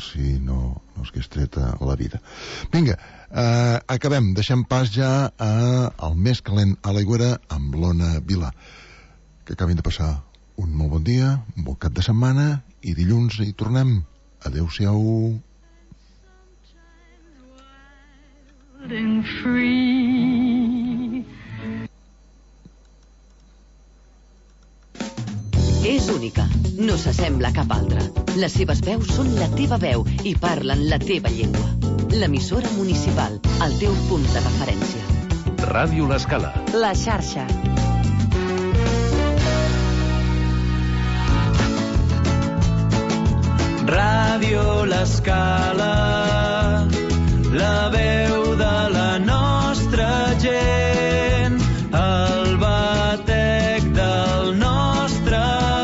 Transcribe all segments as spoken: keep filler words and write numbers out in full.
si no, no es hagués tret a la vida. Vinga, eh, acabem. Deixem pas ja a, al més calent a l'Aigüera amb l'Ona Vilà. Que acabin de passar un molt bon dia, un bon cap de setmana, i dilluns hi tornem. Adéu-siau. És única, no s'assembla a cap altra. Les seves veus són la teva veu i parlen la teva llengua. L'emissora municipal, el teu punt de referència. Ràdio L'Escala. La xarxa. Ràdio L'Escala, la veu de la nostra gent, el batec del nostre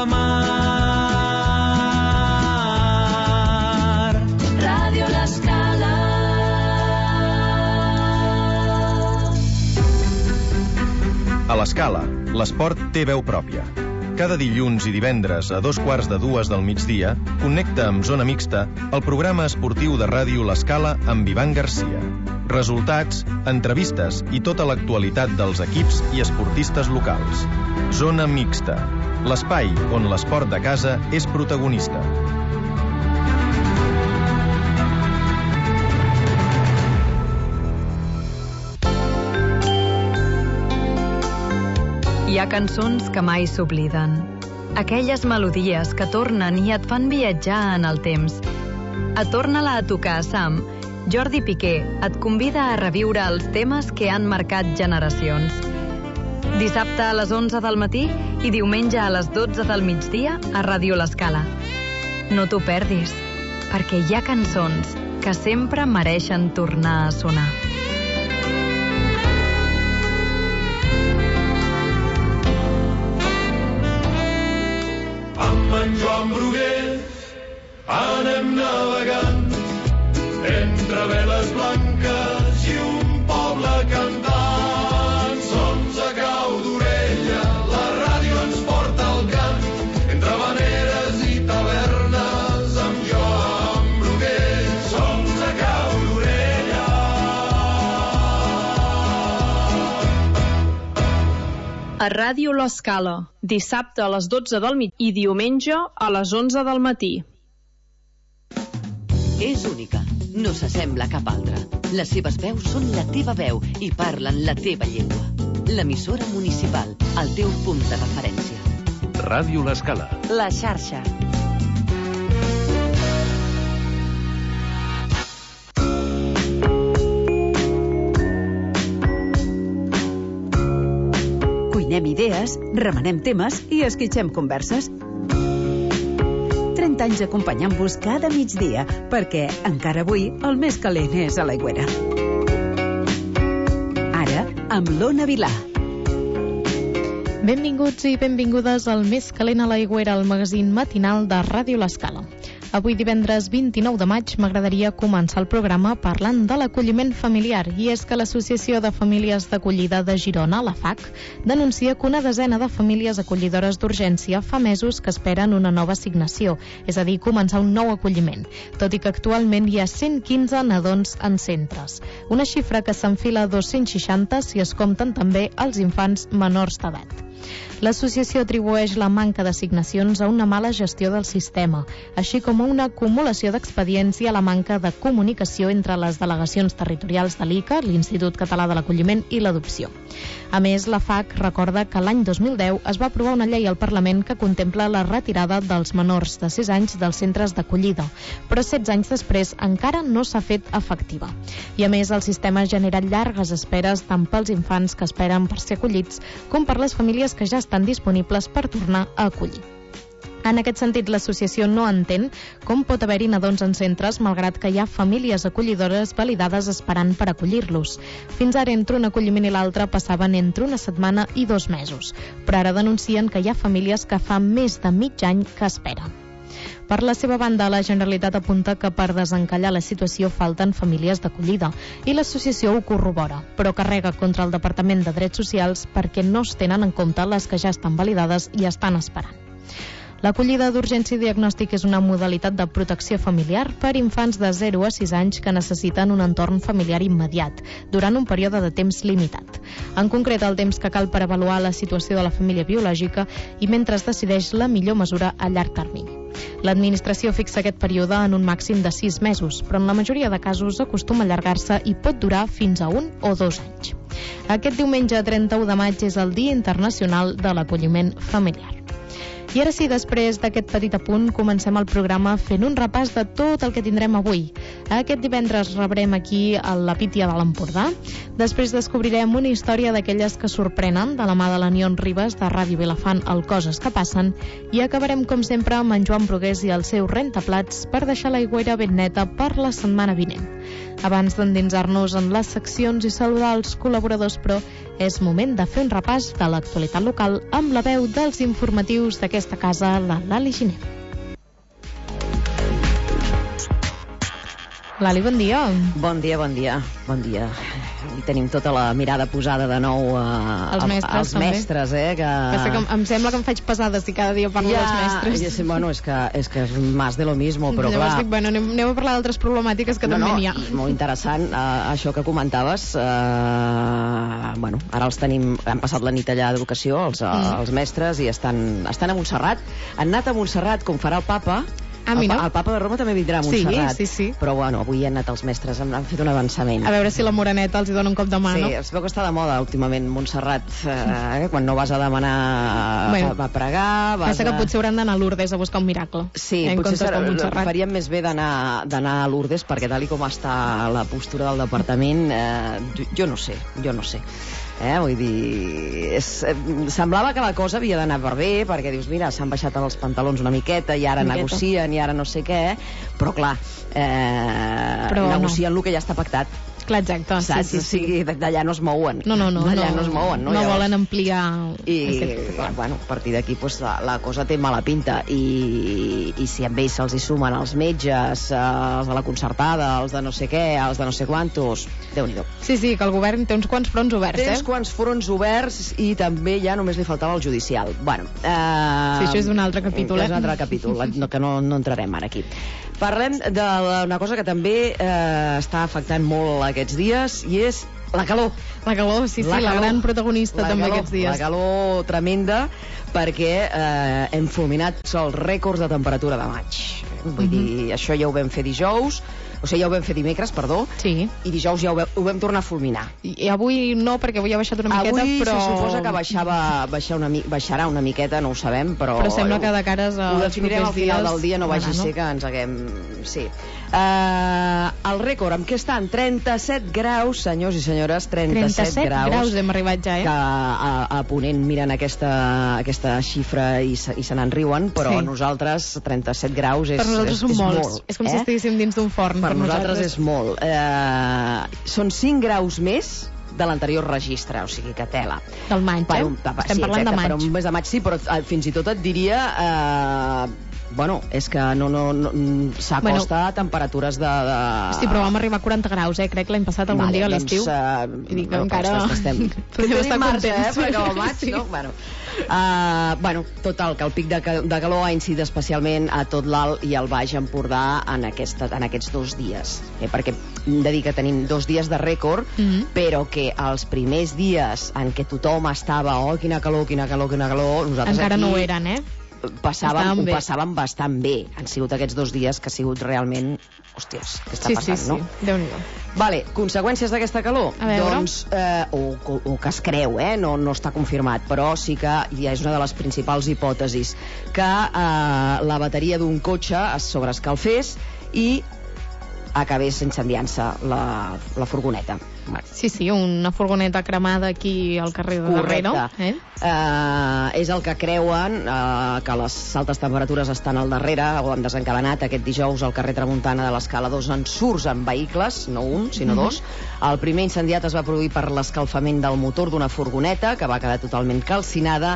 mar. Ràdio L'Escala. A l'Escala, l'esport té veu pròpia. Cada dilluns i divendres a dos quarts de dues del migdia, connecta amb Zona Mixta el programa esportiu de ràdio L'Escala amb Ivan Garcia. Resultats, entrevistes i tota l'actualitat dels equips i esportistes locals. Zona Mixta, l'espai on l'esport de casa és protagonista. Hi ha cançons que mai s'obliden. Aquelles melodies que tornen i et fan viatjar en el temps. A Torna-la a tocar, Sam, Jordi Piqué et convida a reviure els temes que han marcat generacions. Dissabte a les onze del matí i diumenge a les dotze del migdia a Ràdio L'Escala. No t'ho perdis, perquè hi ha cançons que sempre mereixen tornar a sonar. Amb en Joan Brugués anem navegant entre veles blanques i un poble cantant. Sols a cau d'orella la ràdio ens porta al camp, entre habaneres i tavernes amb Joan Brugués. Sols a cau d'orella. A Ràdio L'Escala, dissabte a les dotze del migdia i diumenge a les onze del matí. És única, no s'assembla a cap altra. Les seves veus són la teva veu i parlen la teva llengua. L'emissora municipal, el teu punt de referència. Ràdio L'Escala. La xarxa. Cuinem idees, remenem temes i esquitxem converses. trenta anys acompanyant-vos cada migdia, perquè encara avui el més calent és a l'Aigüera. Ara, amb l'Ona Vilà. Benvinguts i benvingudes al Més calent a l'Aigüera, el magazín matinal de Ràdio L'Escala. Avui, divendres vint-i-nou de maig, m'agradaria començar el programa parlant de l'acolliment familiar, i és que l'Associació de Famílies d'Acollida de Girona, la F A C, denuncia que una desena de famílies acollidores d'urgència fa mesos que esperen una nova assignació, és a dir, començar un nou acolliment, tot i que actualment hi ha cent quinze nadons en centres. Una xifra que s'enfila a dos-cents seixanta si es compten també els infants menors d'edat. L'associació atribueix la manca d'assignacions a una mala gestió del sistema, així com a una acumulació d'expedients i a la manca de comunicació entre les delegacions territorials de l'I C A, l'Institut Català de l'Acolliment i l'Adopció. A més, la F A C recorda que l'any dos mil deu es va aprovar una llei al Parlament que contempla la retirada dels menors de sis anys dels centres d'acollida, però setze anys després encara no s'ha fet efectiva. I a més, el sistema genera llargues esperes tant pels infants que esperen per ser acollits com per les famílies que ja estan disponibles per tornar a acollir. En aquest sentit, l'associació no entén com pot haver-hi nadons en centres malgrat que hi ha famílies acollidores validades esperant per acollir-los. Fins ara, entre un acolliment i l'altre passaven entre una setmana i dos mesos, però ara denuncien que hi ha famílies que fa més de mig any que esperen. Per la seva banda, la Generalitat apunta que per desencallar la situació falten famílies d'acollida i l'associació ho corrobora, però carrega contra el Departament de Drets Socials perquè no es tenen en compte les que ja estan validades i estan esperant. L'acollida d'urgència i diagnòstic és una modalitat de protecció familiar per infants de zero a sis anys que necessiten un entorn familiar immediat, durant un període de temps limitat. En concret, el temps que cal per avaluar la situació de la família biològica i mentre es decideix la millor mesura a llarg termini. L'administració fixa aquest període en un màxim de sis mesos, però en la majoria de casos acostuma a allargar-se i pot durar fins a un o dos anys. Aquest diumenge trenta-u de maig és el Dia Internacional de l'Acolliment Familiar. I ara sí, després d'aquest petit apunt, comencem el programa fent un repàs de tot el que tindrem avui. Aquest divendres rebrem aquí a la Pítia de l'Empordà. Després descobrirem una història d'aquelles que sorprenen, de la mà de l'Anion Ribas, de Ràdio Vilafant, al Coses que passen. I acabarem, com sempre, amb en Joan Brugués i el seu rentaplats per deixar l'aigüera ben neta per la setmana vinent. Abans d'endinsar-nos en les seccions i saludar els col·laboradors, però, és moment de fer un repàs de l'actualitat local amb la veu dels informatius d'aquesta casa, la Lali Giner. Lali, bon dia. Bon dia, bon dia, bon dia. I tenim tota la mirada posada de nou a, als mestres, als mestres eh? Que... Que em, em sembla que em faig pesada si cada dia parlo ja, dels mestres. Ja, bueno, és que, és que és más de lo mismo, però Llavors clar... Dic, bueno, anem, anem a parlar d'altres problemàtiques que no, també no, n'hi ha. Molt interessant, uh, això que comentaves. Uh, bueno, ara els tenim... Han passat la nit allà d'educació, els, mm. els mestres, i estan, estan a Montserrat. Han anat a Montserrat, com farà el papa. Ah, el, el papa de Roma també vindrà a Montserrat. Sí, sí, sí. Però bueno, avui han anat els mestres, han, han fet un avançament. A veure si la Moreneta els hi dona un cop de mà, sí, no? Sí, es veu que està de moda últimament Montserrat, eh, quan no vas a demanar bueno, a, a pregar... Vas pensa a... que potser hauran d'anar a Lourdes a buscar un miracle. Sí, eh, potser serà, faríem més bé d'anar a Lourdes, perquè tal com està la postura del departament, eh, jo no sé, jo no sé. Eh, vull dir, és, eh, semblava que la cosa havia d'anar per bé, perquè dius, mira, s'han baixat els pantalons una miqueta i ara miqueta. negocien i ara no sé què, però clar, eh, però negocien no. el que ja està pactat. Clar, exacte. Saps? Sí, sí, sí. O sigui, d'allà no es mouen. No, no, no. D'allà no, no es mouen, no? No Llavors... volen ampliar... I, bueno, a partir d'aquí pues, la, la cosa té mala pinta. I, i si amb ells se'ls hi sumen els metges, els de la concertada, els de no sé què, els de no sé quantos... Déu-n'hi-do. Sí, sí, que el govern té uns quants fronts oberts, té eh? Té uns quants fronts oberts i també ja només li faltava el judicial. Bueno... Eh, sí, això és un altre capítol, eh? És un altre capítol, no, que no, no entrarem ara aquí. Parlem d'una cosa que també eh, està afectant molt aquests dies i és la calor. La calor, sí, sí, la, la calor, gran protagonista la també calor, aquests dies. La calor tremenda, perquè eh, hem fulminat els rècords de temperatura de maig. Vull mm-hmm. dir, això ja ho vam fer dijous, o sigui, ja ho vam fer dimecres, perdó, sí. i dijous ja ho, ho vam tornar a fulminar. I, i avui no, perquè avui ha baixat una miqueta, avui però... Avui se suposa que baixava, baixar una, baixarà una miqueta, no ho sabem, però... Però sembla que de cares als ho definirem al final dies... del dia, no vagi a ser que ens haguem... Sí. Uh, el rècord, amb què estan? trenta-set graus, senyors i senyores, trenta-set, trenta-set graus. graus hem arribat ja, eh? Que a, a Ponent miren aquesta, aquesta xifra i se, i se n'en riuen, però sí. nosaltres, trenta-set graus és, per nosaltres és, són és molts. molt. És com eh? si estiguéssim dins d'un forn. Per, per nosaltres, nosaltres és molt. Eh, són cinc graus més de l'anterior registre, o sigui que tela. Del maig, per eh? un, per, Estem sí, parlant exacte, de maig. Per un mes de maig sí, però eh, fins i tot et diria... Eh, bueno, és que no, no, no s'acosta bueno, a temperatures de, de... Sí, però vam arribar a quaranta graus, eh? Crec l'any passat algun vale, dia a l'estiu. Doncs, uh, I dic que no, encara... Estem... Podem estar marge, contents. Eh? Perquè al maig, sí. no? Bueno, uh, bueno, total, que el pic de, de calor ha incidit especialment a tot l'Alt i el Baix Empordà en, aquesta, en aquests dos dies. Eh? Perquè hem de dir que tenim dos dies de rècord, mm-hmm. però que els primers dies en què tothom estava, oh, quina calor, quina calor, quina calor, nosaltres encara aquí... no ho eren, eh? Passàvem, ho passàvem bastant bé. Han sigut aquests dos dies que ha sigut realment... Hòsties, què està sí, passant, sí, sí. no? Déu-n'hi-do. Vale, conseqüències d'aquesta calor? Doncs, eh, o, o que es creu, eh? No, no està confirmat, però sí que ja és una de les principals hipòtesis, que eh, la bateria d'un cotxe es sobreescalfés i acabés incendiant-se la, la furgoneta. Sí, sí, una furgoneta cremada aquí al carrer de darrere. Correcte. Eh? Uh, és el que creuen, uh, que les altes temperatures estan al darrere, o han desencadenat aquest dijous al carrer Tramuntana de l'Escala dos en surts amb vehicles, no un, sinó mm-hmm. dos. El primer incendiat es va produir per l'escalfament del motor d'una furgoneta, que va quedar totalment calcinada,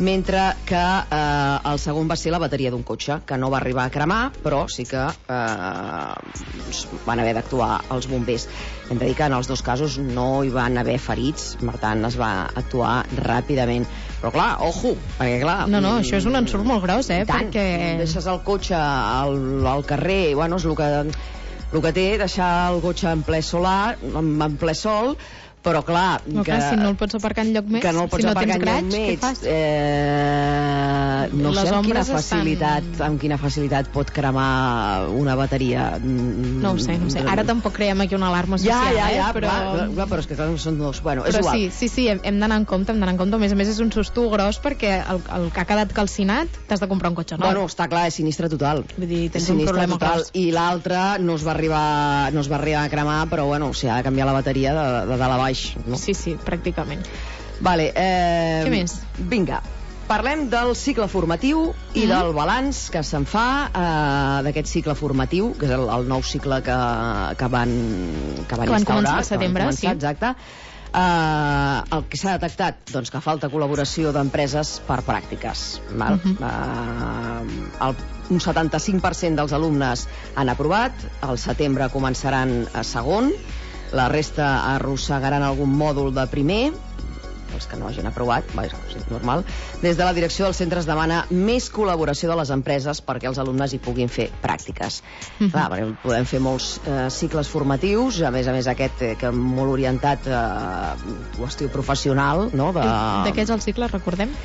mentre que eh, el segon va ser la bateria d'un cotxe, que no va arribar a cremar, però sí que eh, van haver d'actuar els bombers. Hem de dir que en els dos casos no hi van haver ferits, per tant es va actuar ràpidament. Però clar, ojo, perquè clar... No, no, això és un ensurt molt gros, eh? Tant, perquè... deixes el cotxe al, al carrer, bueno, és el que, el que té deixar el cotxe en ple solar, en, en ple sol, però clar... No, que, clar, si no el pots aparcar enlloc més, que no el pots si no aparcar tens enlloc graig, més, què fas? Eh, no Les sé amb quina, ombres facilitat, estan... amb quina facilitat pot cremar una bateria. No ho sé, no ho sé. Ara tampoc creiem aquí una alarma social, ja, ja, ja, eh? Però... Clar, clar, però és que clar, són dos... Bueno, és però igual. sí, sí, sí, hem, hem d'anar en compte, hem d'anar en compte. A més a més, és un susto gros perquè el, el que ha quedat calcinat t'has de comprar un cotxe nou. Bueno, està clar, és sinistre total. Vull dir, tens sinistre un problema total. gros. I l'altre no es va arribar no es va arribar a cremar, però bueno, o sigui, ha de canviar la bateria de, de dalt a baix. No? Sí, sí, pràcticament. Vale, eh, Què més? Vinga, parlem del cicle formatiu i Mm. del balanç que se'n fa eh, d'aquest cicle formatiu, que és el, el nou cicle que, que van que van, Que van instaurar, començar al setembre, que van començar, sí. exacte. Eh, el que s'ha detectat, doncs, que falta col·laboració d'empreses per pràctiques. Val? Mhm. eh, el, un setanta-cinc per cent dels alumnes han aprovat, al setembre començaran a segon, la resta arrossegaran algun mòdul de primer, els que no hagin aprovat, vaja, és normal. Des de la direcció dels centres demana més col·laboració de les empreses perquè els alumnes hi puguin fer pràctiques. Mhm. Clar, perquè podem fer molts eh, cicles formatius, a més a més aquest eh, que molt orientat a eh, qüestió professional, no? De, De què és el cicle, recordem?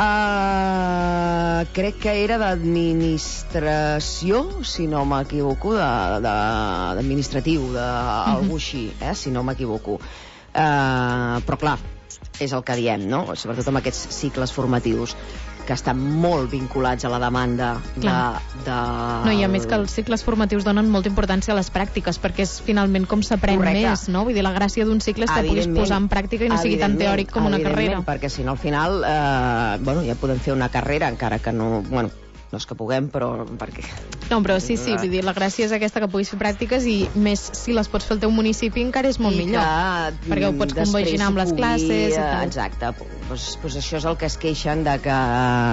Uh, crec que era d'administració, si no m'equivoco, d'administratiu, d'algú així, eh, si no m'equivoco. Uh, però clar, és el que diem, no? Sobretot amb aquests cicles formatius que estan molt vinculats a la demanda de, de... No, i a més que els cicles formatius donen molta importància a les pràctiques, perquè és finalment com s'aprèn més, no? Vull dir, la gràcia d'un cicle és que puguis posar en pràctica i no sigui tan teòric com una carrera. Perquè si no, al final, eh, bueno, ja podem fer una carrera, encara que no... Bueno, no és que puguem, però perquè... No, però sí, sí, vull dir, la gràcia és aquesta, que puguis fer pràctiques, i més si les pots fer al teu municipi encara és molt I millor, que, perquè ho pots compaginar amb les pugui, classes i tal. Exacte, pues, pues això és el que es queixen, de que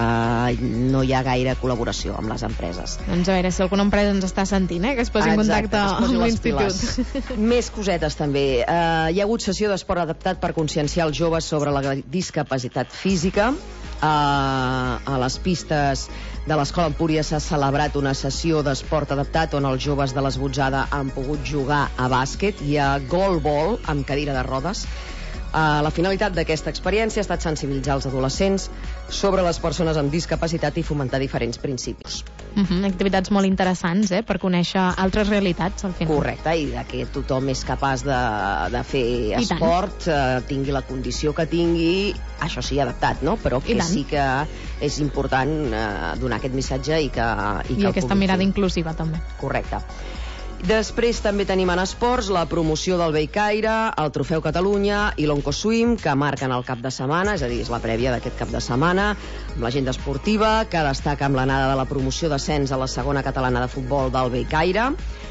no hi ha gaire col·laboració amb les empreses. Doncs a veure, si alguna empresa ens està sentint, eh, que es posi en contacte amb l'institut. Més cosetes també. Uh, hi ha hagut sessió d'esport adaptat per conscienciar els joves sobre la discapacitat física. Uh, a les pistes de l'Escola Empúries s'ha celebrat una sessió d'esport adaptat on els joves de l'Esbotzada han pogut jugar a bàsquet i a goalball amb cadira de rodes. Uh, la finalitat d'aquesta experiència ha estat sensibilitzar els adolescents sobre les persones amb discapacitat i fomentar diferents principis. Uh -huh, activitats molt interessants, eh, per conèixer altres realitats, al final. Correcte, i de que tothom és capaç de, de fer esport, eh, tingui la condició que tingui, això sí, adaptat, no? Però que sí que és important eh, donar aquest missatge i que... I, I que aquesta mirada fer. Inclusiva, també. Correcte. Després també tenim en esports la promoció del Bellcaire, el Trofeu Catalunya i l'Oncoswim, que marquen el cap de setmana, és a dir, és la prèvia d'aquest cap de setmana, amb l'agenda esportiva, que destaca amb l'anada de la promoció d'ascens a la segona catalana de futbol del Bellcaire.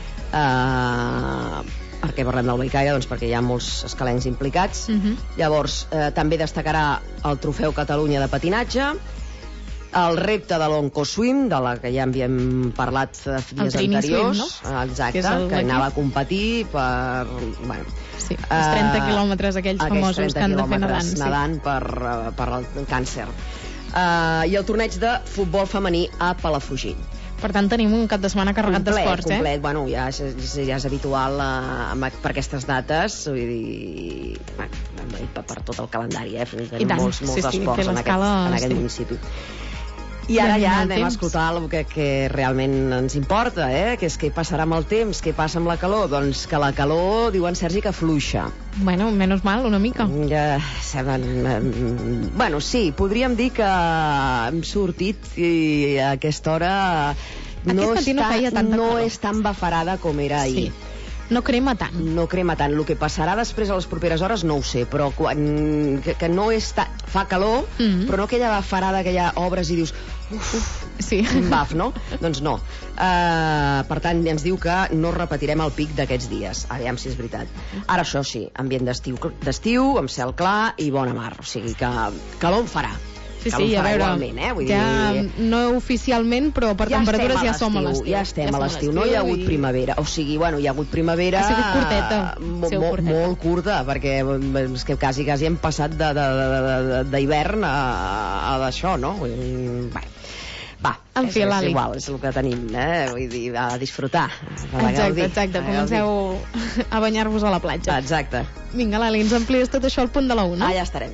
Uh, per què parlem del Bellcaire? Doncs perquè hi ha molts escalencs implicats. Uh-huh. Llavors, eh, també destacarà el Trofeu Catalunya de patinatge, el repte de l'Oncoswim, de la que ja havíem parlat dies anteriors, Swim, no? exacte, que, que anava a competir per... Bueno, sí, els trenta quilòmetres aquells famosos que han de fer nedant. Sí. Nedant per, per el càncer. Uh, I el torneig de futbol femení a Palafrugell. Per tant, tenim un cap de setmana carregat d'esports, eh? Complet, bueno, ja és, ja és habitual uh, per aquestes dates, vull dir, bueno, per, per tot el calendari, eh? Tenim molts, molts sí, sí, esports en aquest, en aquest sí. municipi. I ara ja anem a escoltar el que, que realment ens importa, eh? Que és què passarà amb el temps, què passa amb la calor. Doncs que la calor, diuen Sergi, que fluixa. Bueno, menys mal, una mica. Ja, saben, bueno, sí, podríem dir que hem sortit i a aquesta hora no, està, no, no és tan bafarada com era ahir. Sí. No crema tant. No crema tant. El que passarà després a les properes hores no ho sé, però quan, que, que no és ta, fa calor, mm-hmm. però no aquella bafarada que ja obres i dius uf, sí. baf, no? Doncs no. Uh, per tant, ens diu que no repetirem el pic d'aquests dies. Aviam si és veritat. Ara això sí, ambient d'estiu, d'estiu amb cel clar i bona mar. O sigui que calor en farà. Sí, cal sí, ho a farà veure, igualment, eh? Vull ja dir... no oficialment, però per ja temperatures ja estem som a l'estiu. Ja estem a l'estiu, no hi ha hagut i... primavera. O sigui, bueno, hi ha hagut primavera... Ha sigut curteta. Mo, Seu mo, curteta. molt curta, perquè és que quasi, quasi hem passat d'hivern a, a d'això, no? Bé, va, en és, fi, és l'Ali. igual, és el que tenim, eh? Vull dir, a disfrutar. A exacte, exacte, comenceu a banyar-vos a la platja. Exacte. Vinga, l'Ali, ens amplies tot això al punt de la una. Ah, ja estarem.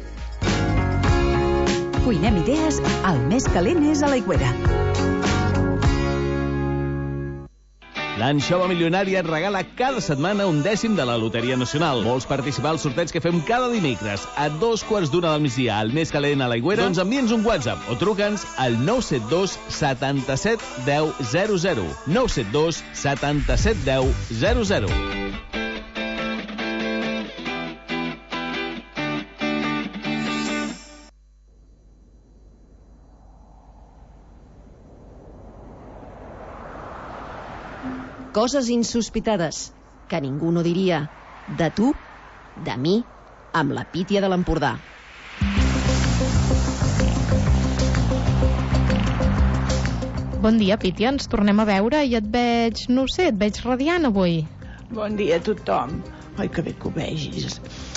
Cuinem idees, el més calent és a l'Aigüera. L'Anxova Milionària et regala cada setmana un dècim de la Loteria Nacional. Vols participar al sorteig que fem cada dimecres a dos quarts d'una del migdia al més calent a l'Aigüera? Doncs envia'ns un WhatsApp o truca'ns al nou set dos setanta-set deu zero zero. nou set dos setanta-set deu zero zero. Coses insospitades que ningú no diria. De tu, de mi, amb la Pítia de l'Empordà. Bon dia, Pítia, ens tornem a veure i et veig, no ho sé, et veig radiant avui. Bon dia a tothom. Oi, que bé que ho vegis.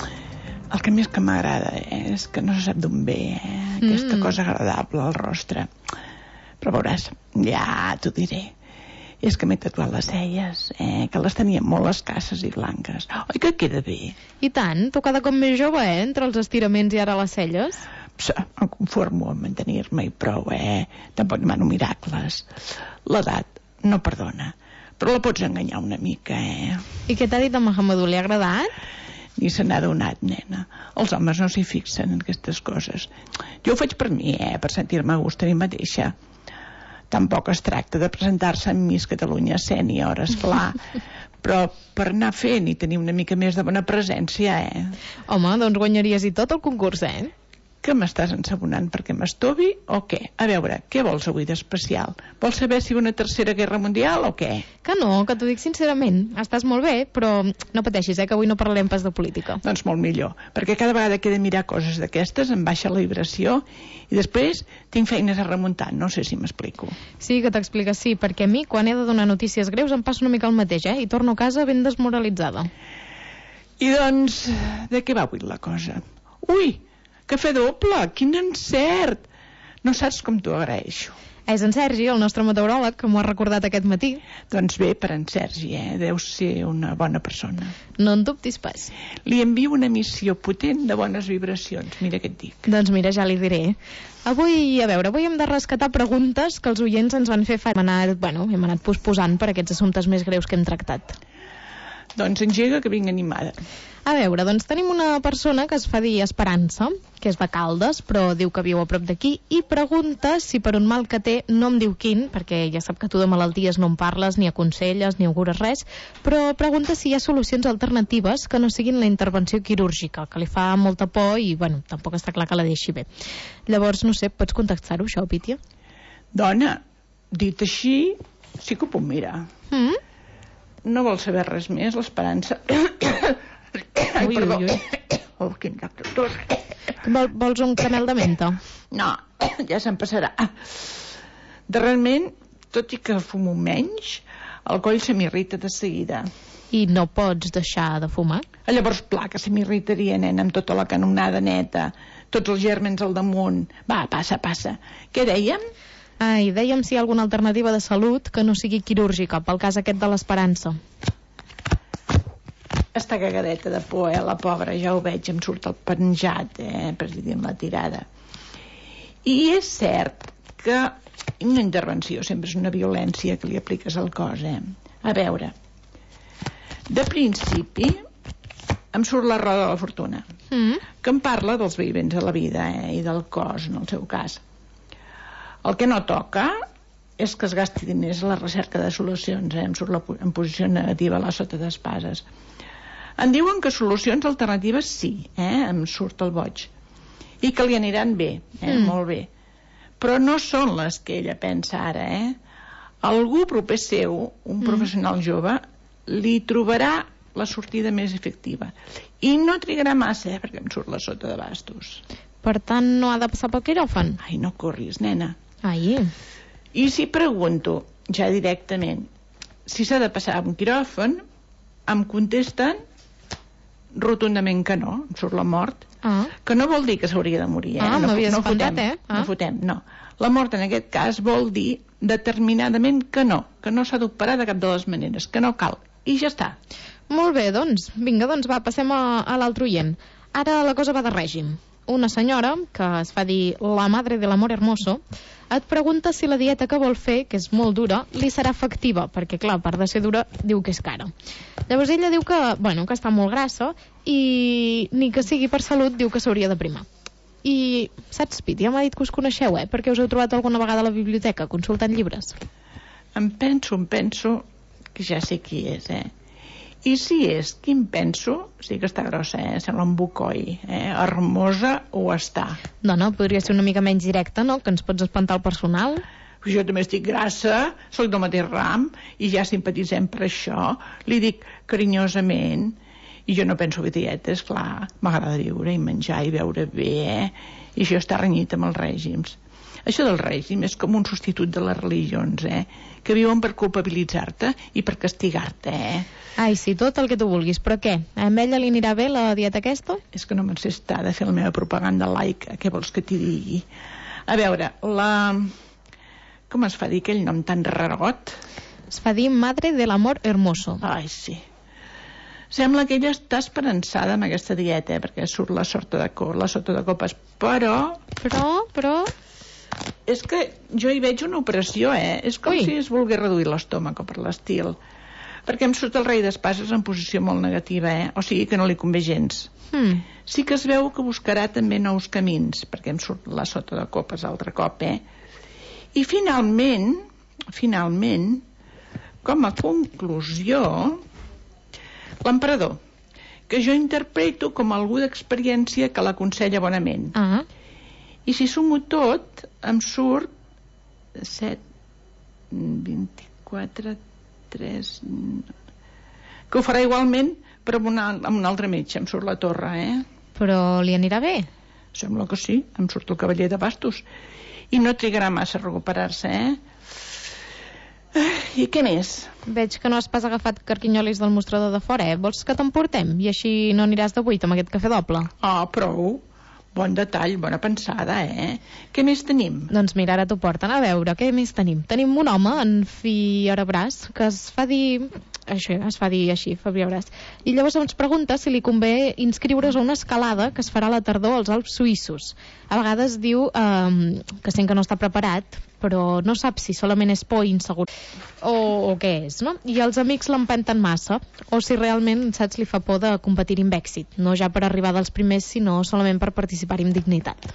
El que més que m'agrada eh, és que no se sap d'on ve, eh? Aquesta mm. cosa agradable al rostre. Però veuràs, ja t'ho diré. És que m'he tatuat les celles, eh? Que les tenia molt escasses i blanques. Oi, que queda bé? I tant, tu cada cop més jove, eh? Entre els estiraments i ara les celles. Psa, em conformo a mantenir-me i prou, eh? Tampoc demano miracles. L'edat no perdona, però la pots enganyar una mica, eh? I què t'ha dit en Mahamadou? Li ha agradat? Ni se n'ha donat, nena. Els homes no s'hi fixen en aquestes coses. Jo ho faig per mi, eh? Per sentir-me a gust a mi mateixa. Tampoc es tracta de presentar-se en Miss Catalunya sènior, esclar, però per anar fent i tenir una mica més de bona presència, eh? Home, doncs guanyaries i tot el concurs, eh? Que m'estàs ensabonant perquè m'estovi o què? A veure, què vols avui d'especial? Vols saber si una tercera guerra mundial o què? Que no, que t'ho dic sincerament. Estàs molt bé, però no pateixis, eh, que avui no parlarem pas de política. Doncs molt millor, perquè cada vegada que he de mirar coses d'aquestes em baixa la vibració i després tinc feines a remuntar, no sé si m'explico. Sí, que t'expliques, sí, perquè a mi quan he de donar notícies greus em passa una mica el mateix, eh? I torno a casa ben desmoralitzada. I doncs, de què va avui la cosa? Ui! Cafè doble, quin encert! No saps com t'ho agraeixo. És en Sergi, el nostre meteoròleg, que m'ho ha recordat aquest matí. Doncs bé, per en Sergi, eh? Deu ser una bona persona. No en dubtis pas. Li envio una missió potent de bones vibracions, mira què et dic. Doncs mira, ja li diré. Avui, a veure, avui hem de rescatar preguntes que els oients ens van fer fa... Hem anat, bueno, hem anat posposant per aquests assumptes més greus que hem tractat. Doncs engega que vinc animada. A veure, doncs tenim una persona que es fa dir Esperança, que és de Caldes, però diu que viu a prop d'aquí, i pregunta si per un mal que té, no em diu quin, perquè ja sap que tu de malalties no en parles, ni aconselles, ni augures res, però pregunta si hi ha solucions alternatives que no siguin la intervenció quirúrgica, que li fa molta por i, bueno, tampoc està clar que la deixi bé. Llavors, no sé, pots contactar-ho, això, Pítia? Dona, dit així, sí que ho puc mirar. Mm? No vol saber res més, l'Esperança... Ai, ui, perdó. ui, ui. Oh, quin doctor tos. Vol, vols un caramel de menta? No, ja se'n passarà. Darrerament, tot i que fumo menys, el coll se m'irrita de seguida. I no pots deixar de fumar? Llavors, clar, que se m'irritaria, nena, amb tota la canonada neta, tots els gèrmens al damunt. Va, passa, passa. Què dèiem? Ai, dèiem si hi ha alguna alternativa de salut que no sigui quirúrgica, pel cas aquest de l'Esperança. Està cagadeta de por, eh, la pobra, ja ho veig, em surt el penjat, eh, president, la tirada. I és cert que una intervenció sempre és una violència que li apliques al cos, eh? A veure, de principi em surt la roda de la fortuna, mm. que em parla dels vaivents de la vida, eh, i del cos, en el seu cas. El que no toca és que es gasti diners a la recerca de solucions, eh? Em surt la, en posició negativa a la sota d'espases. Em diuen que solucions alternatives sí, eh? Em surt el boig. I que li aniran bé, eh? Mm. Molt bé. Però no són les que ella pensa ara, eh? Algú proper seu, un mm. professional jove, li trobarà la sortida més efectiva. I no trigarà massa, eh? Perquè em surt la sota de bastos. Per tant, no ha de passar pel quiròfan? Ai, no corris, nena. Ai. I si pregunto, ja directament, si s'ha de passar a un quiròfan, em contesten rotundament que no, em surt la mort. Ah. Que no vol dir que s'hauria de morir, eh? Ah, no, m'havies no espantat, fotem, eh? Ah. No fotem, no. La mort en aquest cas vol dir determinadament que no, que no s'ha d'operar de cap de les maneres, que no cal, i ja està. Molt bé, doncs, vinga, doncs va, passem a, a l'altre oient. Ara la cosa va de règim. Una senyora, que es fa dir la madre de l'amor hermoso, et pregunta si la dieta que vol fer, que és molt dura, li serà efectiva, perquè, clar, a part de ser dura, diu que és cara. Llavors ella diu que, bueno, que està molt grassa i ni que sigui per salut diu que s'hauria de primar. I, saps, Piti, ja m'ha dit que us coneixeu, eh? Perquè us heu trobat alguna vegada a la biblioteca consultant llibres. Em penso, em penso que ja sé qui és, eh? I si és qui em penso, sí que està grossa, eh? Sembla un bucoi, eh? Hermosa ho està. Dona, podria ser una mica menys directa, no? Que ens pots espantar el personal. Jo també estic grassa, soc del mateix ram, i ja simpatitzem per això. Li dic carinyosament, i jo no penso fer dietes, clar, m'agrada viure i menjar i beure bé, eh? I això està renyit amb els règims. Això del règim és com un substitut de les religions, eh? Que viuen per culpabilitzar-te i per castigar-te, eh? Ai, sí, tot el que tu vulguis, però què? A ella li anirà bé la dieta aquesta? És que no me'n sé estar de fer la meva propaganda laica, què vols que t'hi digui? A veure, la... com es fa dir aquell nom tan rarot? Es fa dir Madre del Amor Hermoso. Ai, sí. Sembla que ella està esperançada amb aquesta dieta, eh? Perquè surt la sota de, co la sota de copes, però... Però, però... És que jo hi veig una operació, eh? És com Ui. si es volgués reduir l'estómac o per l'estil. Perquè em surt el rei d'espases en posició molt negativa, eh? O sigui que no li convé gens. Hmm. Sí que es veu que buscarà també nous camins, perquè em surt la sota de copes altre cop, eh? I finalment, finalment, com a conclusió, l'emperador, que jo interpreto com algú d'experiència que l'aconsella bonament. Ah. I si sumo tot, em surt set, vint-i-quatre, tres... Que ho farà igualment, però amb, una, amb un altre metge, em surt la torre, eh? Però li anirà bé? Sembla que sí, em surt el cavaller de bastos. I no trigarà massa a recuperar-se, eh? I què més? Veig que no has pas agafat carquinyolis del mostrador de fora, eh? Vols que t'emportem? I així no aniràs de buit amb aquest cafè doble? Ah, prou. Bon detall, bona pensada, eh? Què més tenim? Doncs mira, ara t'ho porten a veure. Què més tenim? Tenim un home en Fierabràs que es fa dir... Això, es fa dir així, Fierabràs. I llavors ens pregunta si li convé inscriure's a una escalada que es farà a la tardor als Alps suïssos. A vegades diu eh, que sent que no està preparat, però no sap si solament és por i insegur o, o què és, no? I els amics l'empenten massa, o si realment, saps, li fa por de competir amb èxit, no ja per arribar dels primers, sinó solament per participar-hi amb dignitat.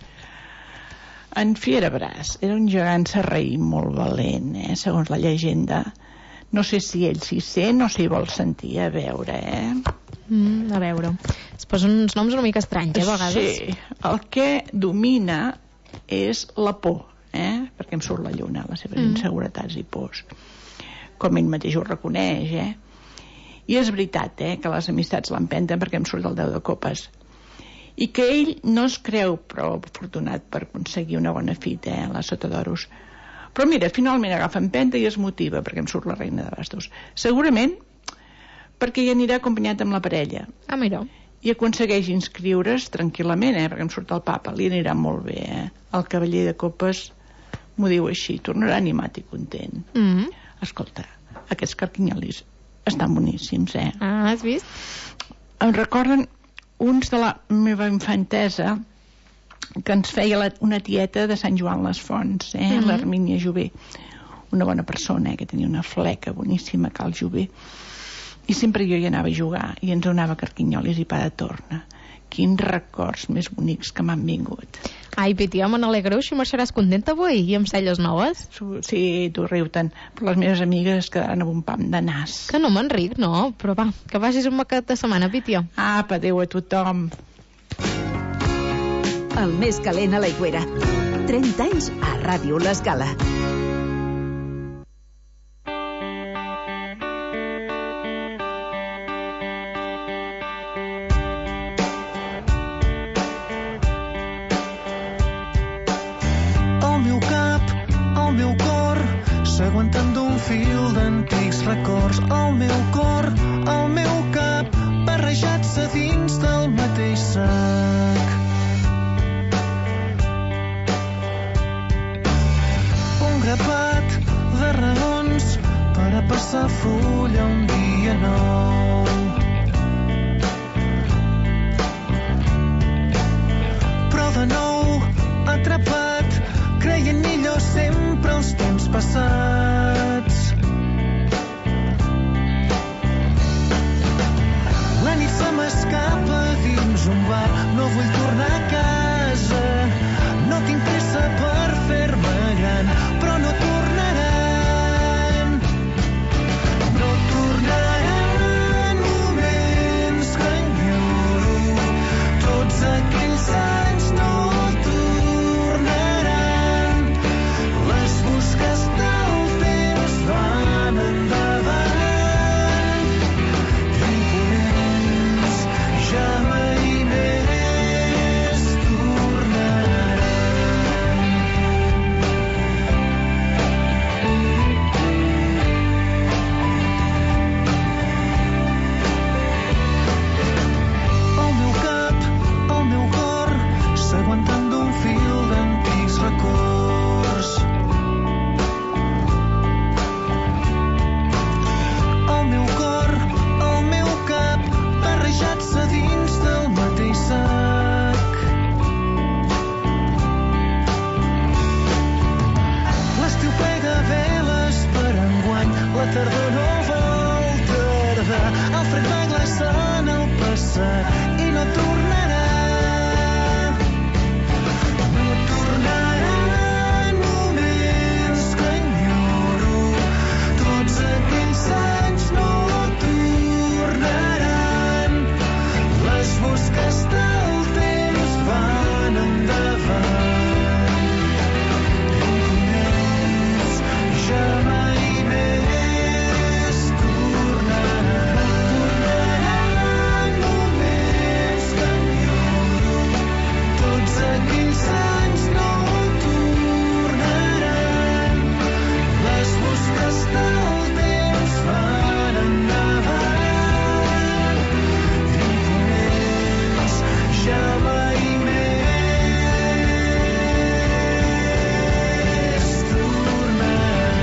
En Fierabràs era un gegant sarraí molt valent, eh? Segons la llegenda. No sé si ell s'hi sent o si vol sentir, a veure, eh? Mm, a veure. Es posen uns noms una mica estranys, eh, a vegades. Sí, el que domina és la por, eh? Perquè em surt la lluna, les seves mm. inseguretats i pors. Com ell mateix ho reconeix, eh? I és veritat, eh, que les amistats l'empenten perquè em surt el deu de copes. I que ell no es creu prou afortunat per aconseguir una bona fita, eh, la sota d'oros. Però mira, finalment agafa empenta i es motiva perquè em surt la reina de bastos. Segurament perquè hi anirà acompanyat amb la parella. Ah, mira. I aconsegueix inscriure's tranquil·lament, eh, perquè em surt el papa, li anirà molt bé, eh? El cavaller de copes m'ho diu així, tornarà animat i content. Mm -hmm. Escolta, aquests carquinyolis estan boníssims, eh? Ah, has vist? Em recorden uns de la meva infantesa que ens feia la, una tieta de Sant Joan les Fonts, eh? Mm -hmm. l'Hermínia Jové, una bona persona, eh? Que tenia una fleca boníssima a Cal Jové, i sempre jo hi anava a jugar i ens donava carquinyolis i pa de torna. Quins records més bonics que m'han vingut. Ai, Piti, me n'alegro, així marxaràs contenta avui i amb celles noves? Sí, tu riu-te'n, però les meves amigues es quedaran amb un pam de nas. Que no m'enric, no, però va, que vagis un macat de setmana, Piti. Apa, adéu a tothom. El més calent a l'aigüera. trenta anys a Ràdio L'Escala. vull tornar a casa. No tinc pressa per fer-me gran, però no tornaran. No tornaran moments que enyoro. Tots aquells anys no tornaran. Les busques del temps van endavant. Imponents ja mai més tornaran. El meu cap, el meu cor, s'aguanten d'un fil d'antics records. El meu cor, el meu cap, barrejats a dins del mateix sac. L'estiu plega veles per enguany, la tardor no vol tardar. El fred va glaçant el passat i no tornarà. No tornaran moments que enyoro. Tots aquells anys no tornaran. Les busques del temps van endavant. Imponents ja mai més tornaran. Tornaran moments que enyoro. Tots aquells anys no tornaran. Les busques del temps van endavant. Imponents ja mai més tornaran.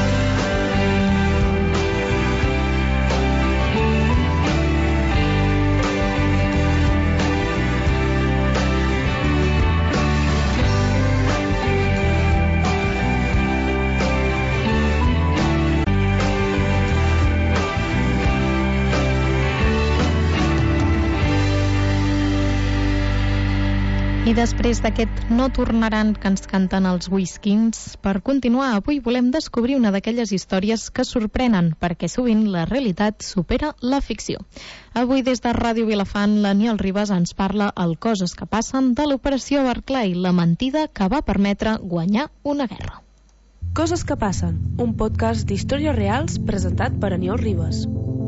I després d'aquest No tornaran que ens canten els Whiskins, per continuar avui volem descobrir una d'aquelles històries que sorprenen, perquè sovint la realitat supera la ficció. Avui des de Ràdio Vilafant, l'Aniol Ribas ens parla el Coses que passen de l'Operació Barclay, la mentida que va permetre guanyar una guerra. Coses que passen, un podcast d'històries reals presentat per Aniol Ribas.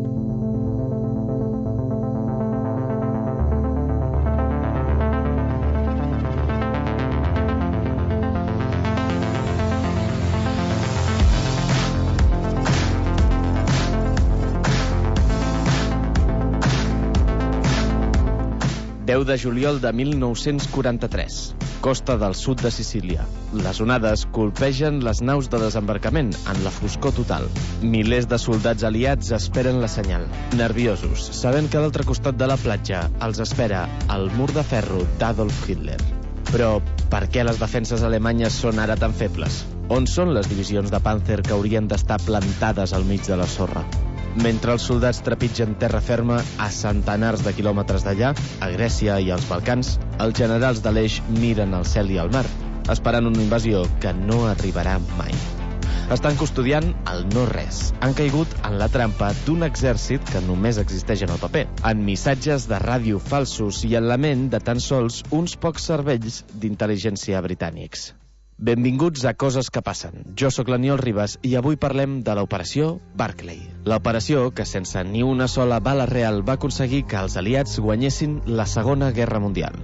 deu de juliol de mil nou-cents quaranta-tres. Costa del sud de Sicília. Les onades colpegen les naus de desembarcament en la foscor total. Milers de soldats aliats esperen la senyal. Nerviosos, sabent que a l'altre costat de la platja els espera el mur de ferro d'Adolf Hitler. Però per què les defenses alemanyes són ara tan febles? On són les divisions de Panzer que haurien d'estar plantades al mig de la sorra? Mentre els soldats trepitgen terra ferma a centenars de quilòmetres d'allà, a Grècia i als Balcans, els generals de l'Eix miren al cel i al mar, esperant una invasió que no arribarà mai. Estan custodiant el no-res. Han caigut en la trampa d'un exèrcit que només existeix en el paper, en missatges de ràdio falsos i en la ment de tan sols uns pocs cervells d'intel·ligència britànics. Benvinguts a Coses que passen. Jo sóc l'Aniol Ribas i avui parlem de l'Operació Barclay. L'operació que sense ni una sola bala real va aconseguir que els aliats guanyessin la Segona Guerra Mundial.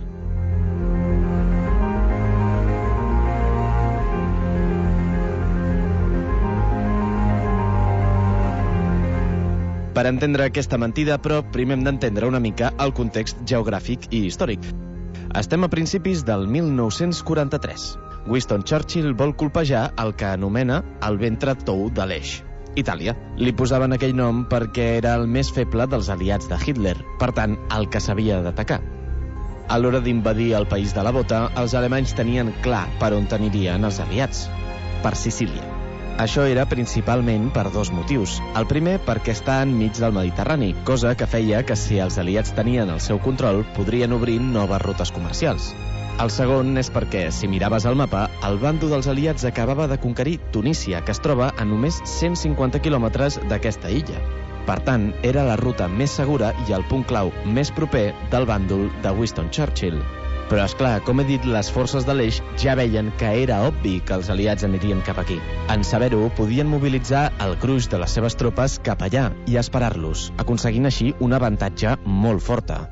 Per entendre aquesta mentida, però, primer hem d'entendre una mica el context geogràfic i històric. Estem a principis del mil nou-cents quaranta-tres. Winston Churchill vol colpejar el que anomena el ventre tou de l'Eix, Itàlia. Li posaven aquell nom perquè era el més feble dels aliats de Hitler, per tant, el que s'havia d'atacar. A l'hora d'invadir el país de la bota, els alemanys tenien clar per on anirien els aliats: per Sicília. Això era principalment per dos motius. El primer, perquè està enmig del Mediterrani, cosa que feia que si els aliats tenien el seu control, podrien obrir noves rutes comercials. El segon és perquè, si miraves el mapa, el bàndol dels aliats acabava de conquerir Tunísia, que es troba a només cent cinquanta quilòmetres d'aquesta illa. Per tant, era la ruta més segura i el punt clau més proper del bàndol de Winston Churchill. Però, esclar, com he dit, les forces de l'Eix ja veien que era obvi que els aliats anirien cap aquí. En saber-ho, podien mobilitzar el gruix de les seves tropes cap allà i esperar-los, aconseguint així un avantatge molt forta.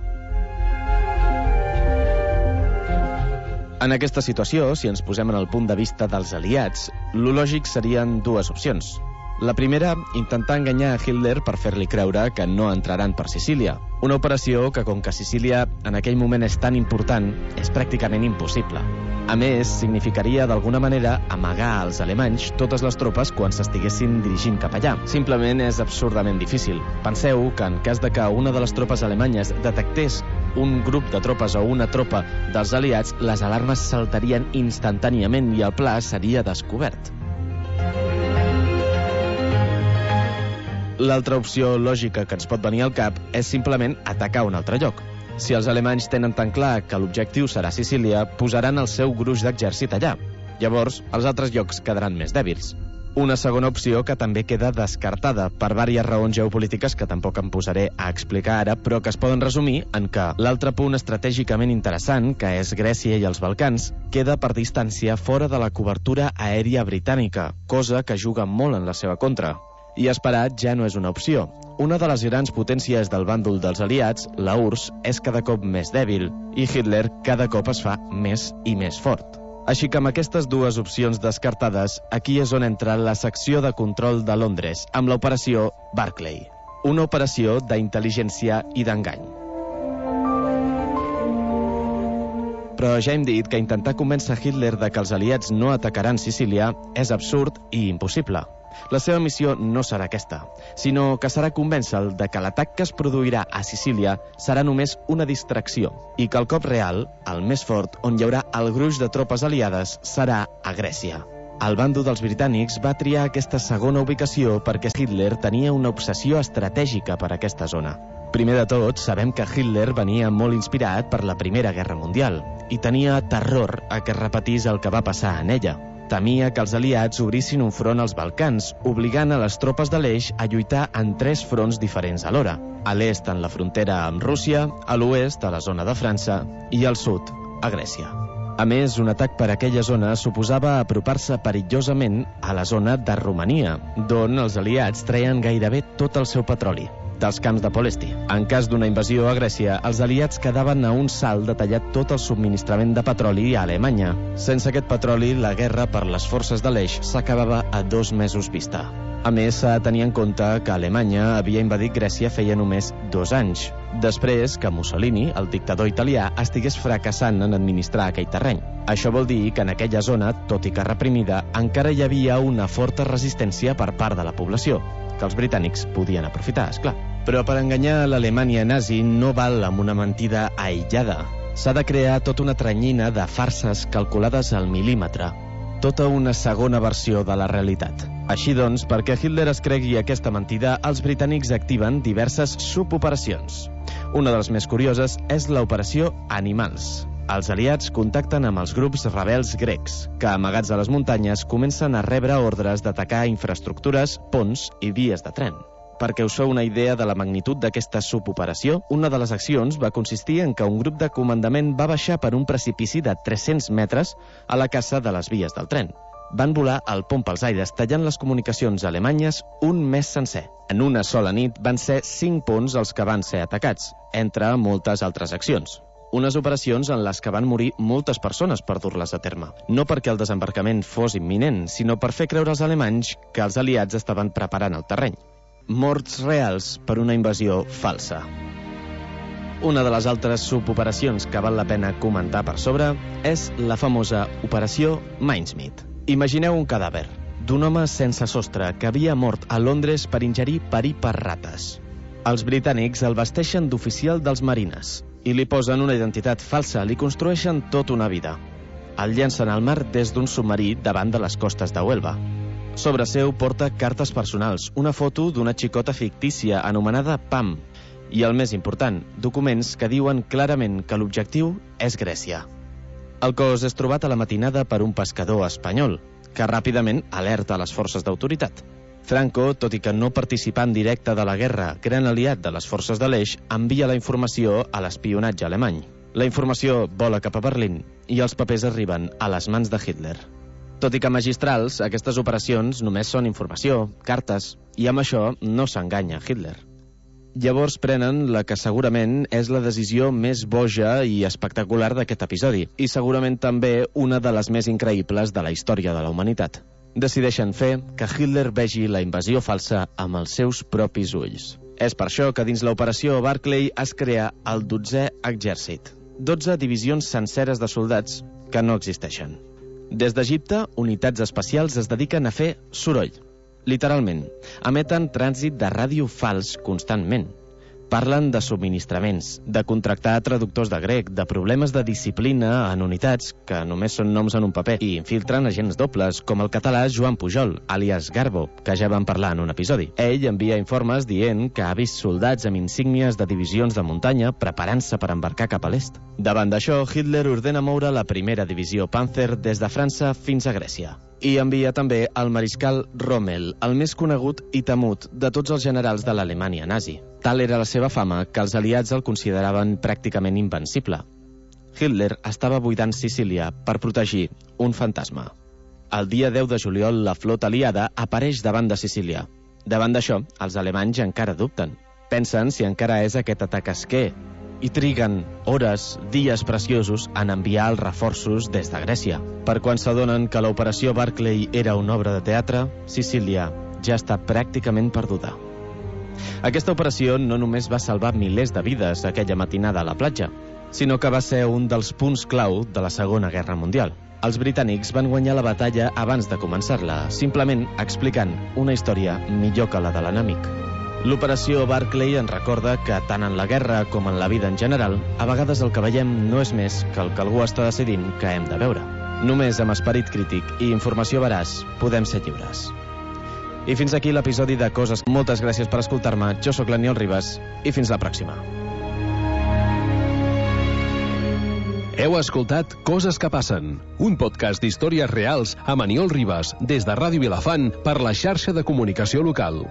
En aquesta situació, si ens posem en el punt de vista dels aliats, lo lògic serien dues opcions. La primera, intentar enganyar a Hitler per fer-li creure que no entraran per Sicília. Una operació que, com que Sicília en aquell moment és tan important, és pràcticament impossible. A més, significaria d'alguna manera amagar als alemanys totes les tropes quan s'estiguessin dirigint cap allà. Simplement és absurdament difícil. Penseu que en cas de que una de les tropes alemanyes detectés un grup de tropes o una tropa dels aliats, les alarmes saltarien instantàniament i el pla seria descobert. L'altra opció lògica que ens pot venir al cap és simplement atacar un altre lloc. Si els alemanys tenen tan clar que l'objectiu serà Sicília, posaran el seu gruix d'exèrcit allà. Llavors, els altres llocs quedaran més dèbils. Una segona opció que també queda descartada per diverses raons geopolítiques que tampoc em posaré a explicar ara, però que es poden resumir en que l'altre punt estratègicament interessant, que és Grècia i els Balcans, queda per distància fora de la cobertura aèria britànica, cosa que juga molt en la seva contra. I esperar ja no és una opció. Una de les grans potències del bàndol dels aliats, la U R S S, és cada cop més dèbil i Hitler cada cop es fa més i més fort. Així que amb aquestes dues opcions descartades, aquí és on entra la secció de control de Londres, amb l'operació Barclay. Una operació d'intel·ligència i d'engany. Però ja hem dit que intentar convèncer Hitler de que els aliats no atacaran Sicília és absurd i impossible. La seva missió no serà aquesta, sinó que serà convèncer-lo de que l'atac que es produirà a Sicília serà només una distracció i que el cop real, el més fort, on hi haurà el gruix de tropes aliades, serà a Grècia. El bàndol dels britànics va triar aquesta segona ubicació perquè Hitler tenia una obsessió estratègica per aquesta zona. Primer de tot, sabem que Hitler venia molt inspirat per la Primera Guerra Mundial i tenia terror a que es repetís el que va passar en ella. Temia que els aliats obrissin un front als Balcans, obligant a les tropes de l'Eix a lluitar en tres fronts diferents alhora. A l'est, en la frontera amb Rússia, a l'oest, a la zona de França, i al sud, a Grècia. A més, un atac per aquella zona suposava apropar-se perillosament a la zona de Romania, d'on els aliats treien gairebé tot el seu petroli, dels camps de Polesti. En cas d'una invasió a Grècia, els aliats quedaven a un salt de tallar tot el subministrament de petroli a Alemanya. Sense aquest petroli, la guerra per les forces de l'Eix s'acabava a dos mesos vista. A més, s'ha de tenir en compte que Alemanya havia invadit Grècia feia només dos anys, després que Mussolini, el dictador italià, estigués fracassant en administrar aquell terreny. Això vol dir que en aquella zona, tot i que reprimida, encara hi havia una forta resistència per part de la població, que els britànics podien aprofitar, esclar. Però per enganyar l'Alemanya nazi no val amb una mentida aïllada. S'ha de crear tota una tranyina de farses calculades al mil·límetre. Tota una segona versió de la realitat. Així doncs, perquè Hitler es cregui aquesta mentida, els britànics activen diverses suboperacions. Una de les més curioses és l'operació Animals. Els aliats contacten amb els grups rebels grecs, que, amagats a les muntanyes, comencen a rebre ordres d'atacar infraestructures, ponts i vies de tren. Perquè us feu una idea de la magnitud d'aquesta suboperació, una de les accions va consistir en que un grup de comandament va baixar per un precipici de tres-cents metres a la caça de les vies del tren. Van volar el pont pels aires, tallant les comunicacions alemanyes un mes sencer. En una sola nit van ser cinc ponts els que van ser atacats, entre moltes altres accions. Unes operacions en les que van morir moltes persones per dur-les a terme. No perquè el desembarcament fos imminent, sinó per fer creure als alemanys que els aliats estaven preparant el terreny. Morts reals per una invasió falsa. Una de les altres suboperacions que val la pena comentar per sobre és la famosa Operació Mincemeat. Imagineu un cadàver d'un home sense sostre que havia mort a Londres per ingerir perí per rates. Els britànics el vesteixen d'oficial dels marines i li posen una identitat falsa, li construeixen tota una vida. El llencen al mar des d'un submarí davant de les costes de Huelva. Sobre seu porta cartes personals, una foto d'una xicota fictícia anomenada Pam, i el més important, documents que diuen clarament que l'objectiu és Grècia. El cos és trobat a la matinada per un pescador espanyol, que ràpidament alerta les forces d'autoritat. Franco, tot i que no participà en directe de la guerra, gran aliat de les forces de l'Eix, envia la informació a l'espionatge alemany. La informació vola cap a Berlín i els papers arriben a les mans de Hitler. Tot i que magistrals, aquestes operacions només són informació, cartes, i amb això no s'enganya Hitler. Llavors prenen la que segurament és la decisió més boja i espectacular d'aquest episodi, i segurament també una de les més increïbles de la història de la humanitat. Decideixen fer que Hitler vegi la invasió falsa amb els seus propis ulls. És per això que dins l'operació Barclay es crea el dotzè exèrcit, dotze divisions senceres de soldats que no existeixen. Des d'Egipte, unitats especials es dediquen a fer soroll. Literalment, emeten trànsit de ràdio fals constantment. Parlen de subministraments, de contractar traductors de grec, de problemes de disciplina en unitats, que només són noms en un paper, i infiltren agents dobles, com el català Joan Pujol, àlies Garbo, que ja vam parlar en un episodi. Ell envia informes dient que ha vist soldats amb insígnies de divisions de muntanya preparant-se per embarcar cap a l'est. Davant d'això, Hitler ordena moure la primera divisió Panzer des de França fins a Grècia. I envia també el mariscal Rommel, el més conegut i temut de tots els generals de l'Alemanya nazi. Tal era la seva fama que els aliats el consideraven pràcticament invencible. Hitler estava buidant Sicília per protegir un fantasma. El dia deu de juliol, la flota aliada apareix davant de Sicília. Davant d'això, els alemanys encara dubten. Pensen si encara és aquest atac esquer, i triguen hores, dies preciosos en enviar els reforços des de Grècia. Per quan s'adonen que l'operació Barclay era una obra de teatre, Sicília ja està pràcticament perduda. Aquesta operació no només va salvar milers de vides aquella matinada a la platja, sinó que va ser un dels punts clau de la Segona Guerra Mundial. Els britànics van guanyar la batalla abans de començar-la, simplement explicant una història millor que la de l'enemic. L'operació Barclay ens recorda que tant en la guerra com en la vida en general, a vegades el que veiem no és més que el que algú està decidint que hem de veure. Només amb esperit crític i informació veraç podem ser lliures. I fins aquí l'episodi de Coses. Moltes gràcies per escoltar-me. Jo sóc l'Aniol Ribas i fins la pròxima. Heu escoltat Coses que passen, un podcast d'històries reals amb Aniol Ribas des de Ràdio Vilafant per la xarxa de comunicació local.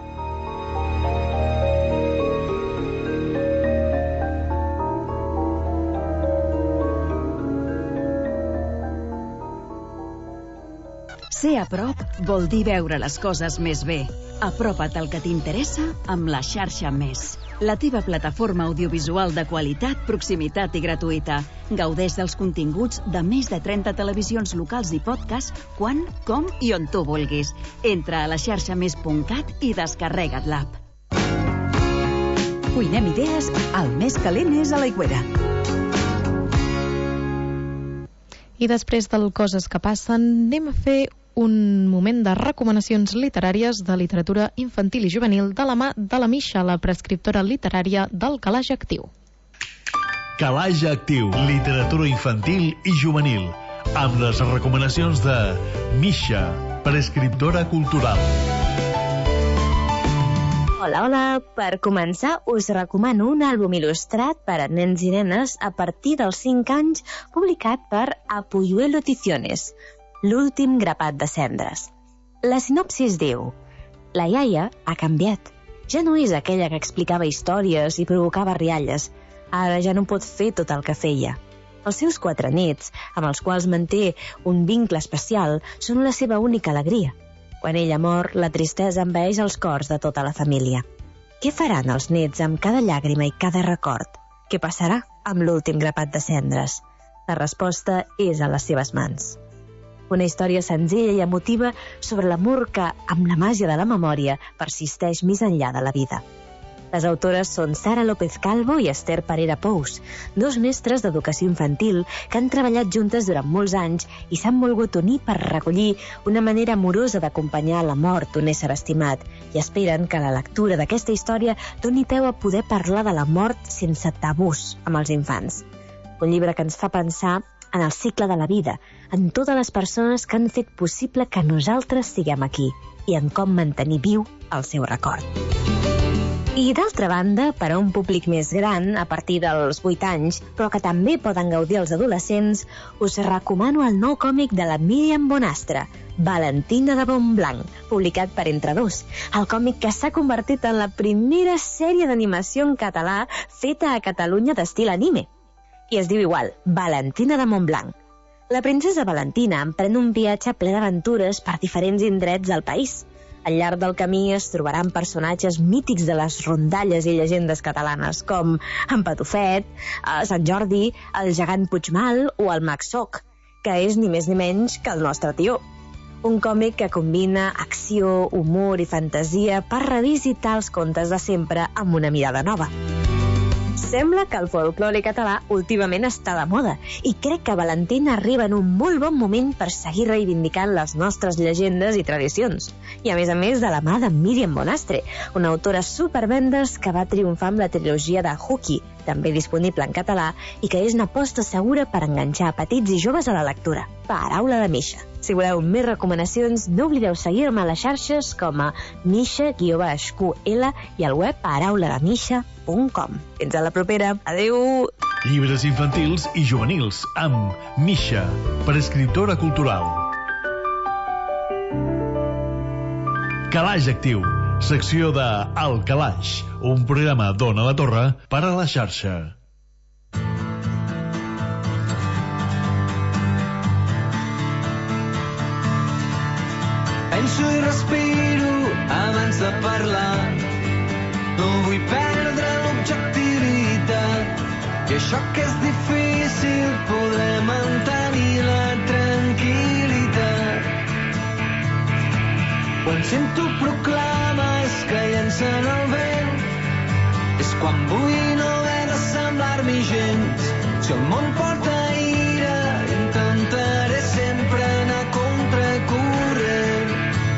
Ser a prop vol dir veure les coses més bé. Apropa't al que t'interessa amb la xarxa Més. La teva plataforma audiovisual de qualitat, proximitat i gratuïta. Gaudeix dels continguts de més de trenta televisions locals i podcast quan, com i on tu vulguis. Entra a la xarxa més punt cat i descarrega't l'app. Cuinem idees, el més calent és a l'Aigüera. I després del Coses que passen, anem a fer un moment de recomanacions literàries de literatura infantil i juvenil de la mà de la Misha, la prescriptora literària del Calaix Actiu. Calaix Actiu, literatura infantil i juvenil, amb les recomanacions de Misha, prescriptora cultural. Hola, hola! Per començar, us recomano un àlbum il·lustrat per a nens i nenes a partir dels cinc anys, publicat per Apuyuelo Ediciones, L'últim grapat de cendres. La sinopsis diu: la iaia ha canviat. Ja no és aquella que explicava històries i provocava rialles. Ara ja no pot fer tot el que feia. Els seus quatre nets, amb els quals manté un vincle especial, són la seva única alegria. Quan ella mor, la tristesa envaeix els cors de tota la família. Què faran els nets amb cada llàgrima i cada record? Què passarà amb l'últim grapat de cendres? La resposta és a les seves mans. Una història senzilla i emotiva sobre l'amor que, amb la màgia de la memòria, persisteix més enllà de la vida. Les autores són Sara López Calvo i Esther Parera Pous, dos mestres d'educació infantil que han treballat juntes durant molts anys i s'han volgut unir per recollir una manera amorosa d'acompanyar la mort d'un ésser estimat i esperen que la lectura d'aquesta història doni peu a poder parlar de la mort sense tabús amb els infants. Un llibre que ens fa pensar en el cicle de la vida, en totes les persones que han fet possible que nosaltres siguem aquí i en com mantenir viu el seu record. I d'altra banda, per a un públic més gran, a partir dels vuit anys, però que també poden gaudir els adolescents, us recomano el nou còmic de la Míriam Bonastre, Valentina de Montblanc, publicat per Entre Dos, el còmic que s'ha convertit en la primera sèrie d'animació en català feta a Catalunya d'estil anime. I es diu igual, Valentina de Montblanc. La princesa Valentina emprèn un viatge ple d'aventures per diferents indrets del país. Al llarg del camí es trobaran personatges mítics de les rondalles i llegendes catalanes, com en Patufet, Sant Jordi, el gegant Puigmal o el Mag Soc, que és ni més ni menys que el nostre tió. Un còmic que combina acció, humor i fantasia per revisitar els contes de sempre amb una mirada nova. Sembla que el folklore català últimament està de moda i crec que Valentina arriba en un molt bon moment per seguir reivindicant les nostres llegendes i tradicions. I a més a més de la mà de Míriam Bonastre, una autora supervendes que va triomfar amb la trilogia de Huki, també disponible en català, i que és una aposta segura per enganxar a petits i joves a la lectura. Paraula de Misha. Si voleu més recomanacions, no oblideu seguir-me a les xarxes com a misha guió baix cu ele i al web parauladamisha punt com. Fins a la propera. Adéu! Llibres infantils i juvenils amb Misha, per escriptora cultural. Calaix Actiu, secció de El Calaix, un programa d'Ona la Torre per a la xarxa. Penso i respiro abans de parlar. No vull perdre l'objectivitat. I això que és difícil poder mantenir la tranquil·litat. Quan sento proclames que llencen el vent, és quan vull no haver de semblar-m'hi gens. Si el món porta ira, intentaré sempre anar contracorrent.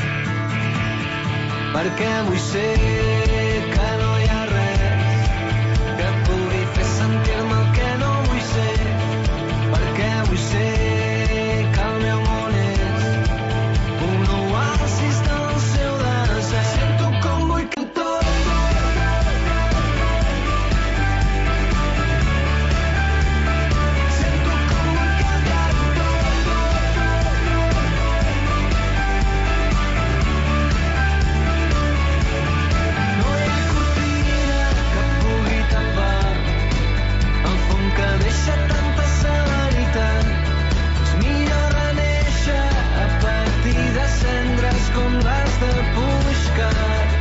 Perquè vull ser que no hi ha res que pugui fer sentir-me el que no vull ser. Perquè vull ser que el meu món és un oasis del seu desert. Sento com vull que tot sento com vull canviar-ho no hi ha cortina que pugui tapar el fum que deixa tanta severitat. És millor renéixer a partir de cendres com les de Puigcat.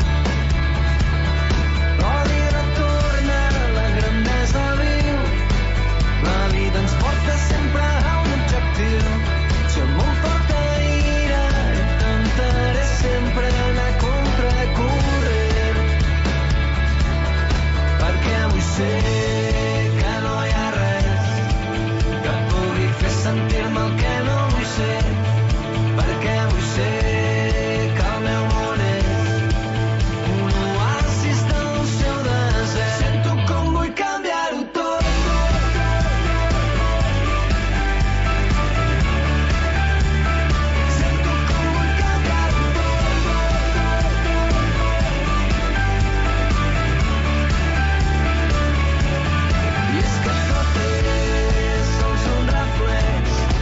L'odi retorna, la grandesa viu, la vida ens porta sempre a un objectiu. Si el món porta ira, intentaré sempre anar contracorrent. Perquè vull ser que no hi ha res que pugui fer sentir-me el que no vull ser. Perquè vull ser que el meu món és un oasis del seu desert. Sento com vull canviar-ho tot. Sento com vull canviar-ho tot. I és que tot és sols un reflex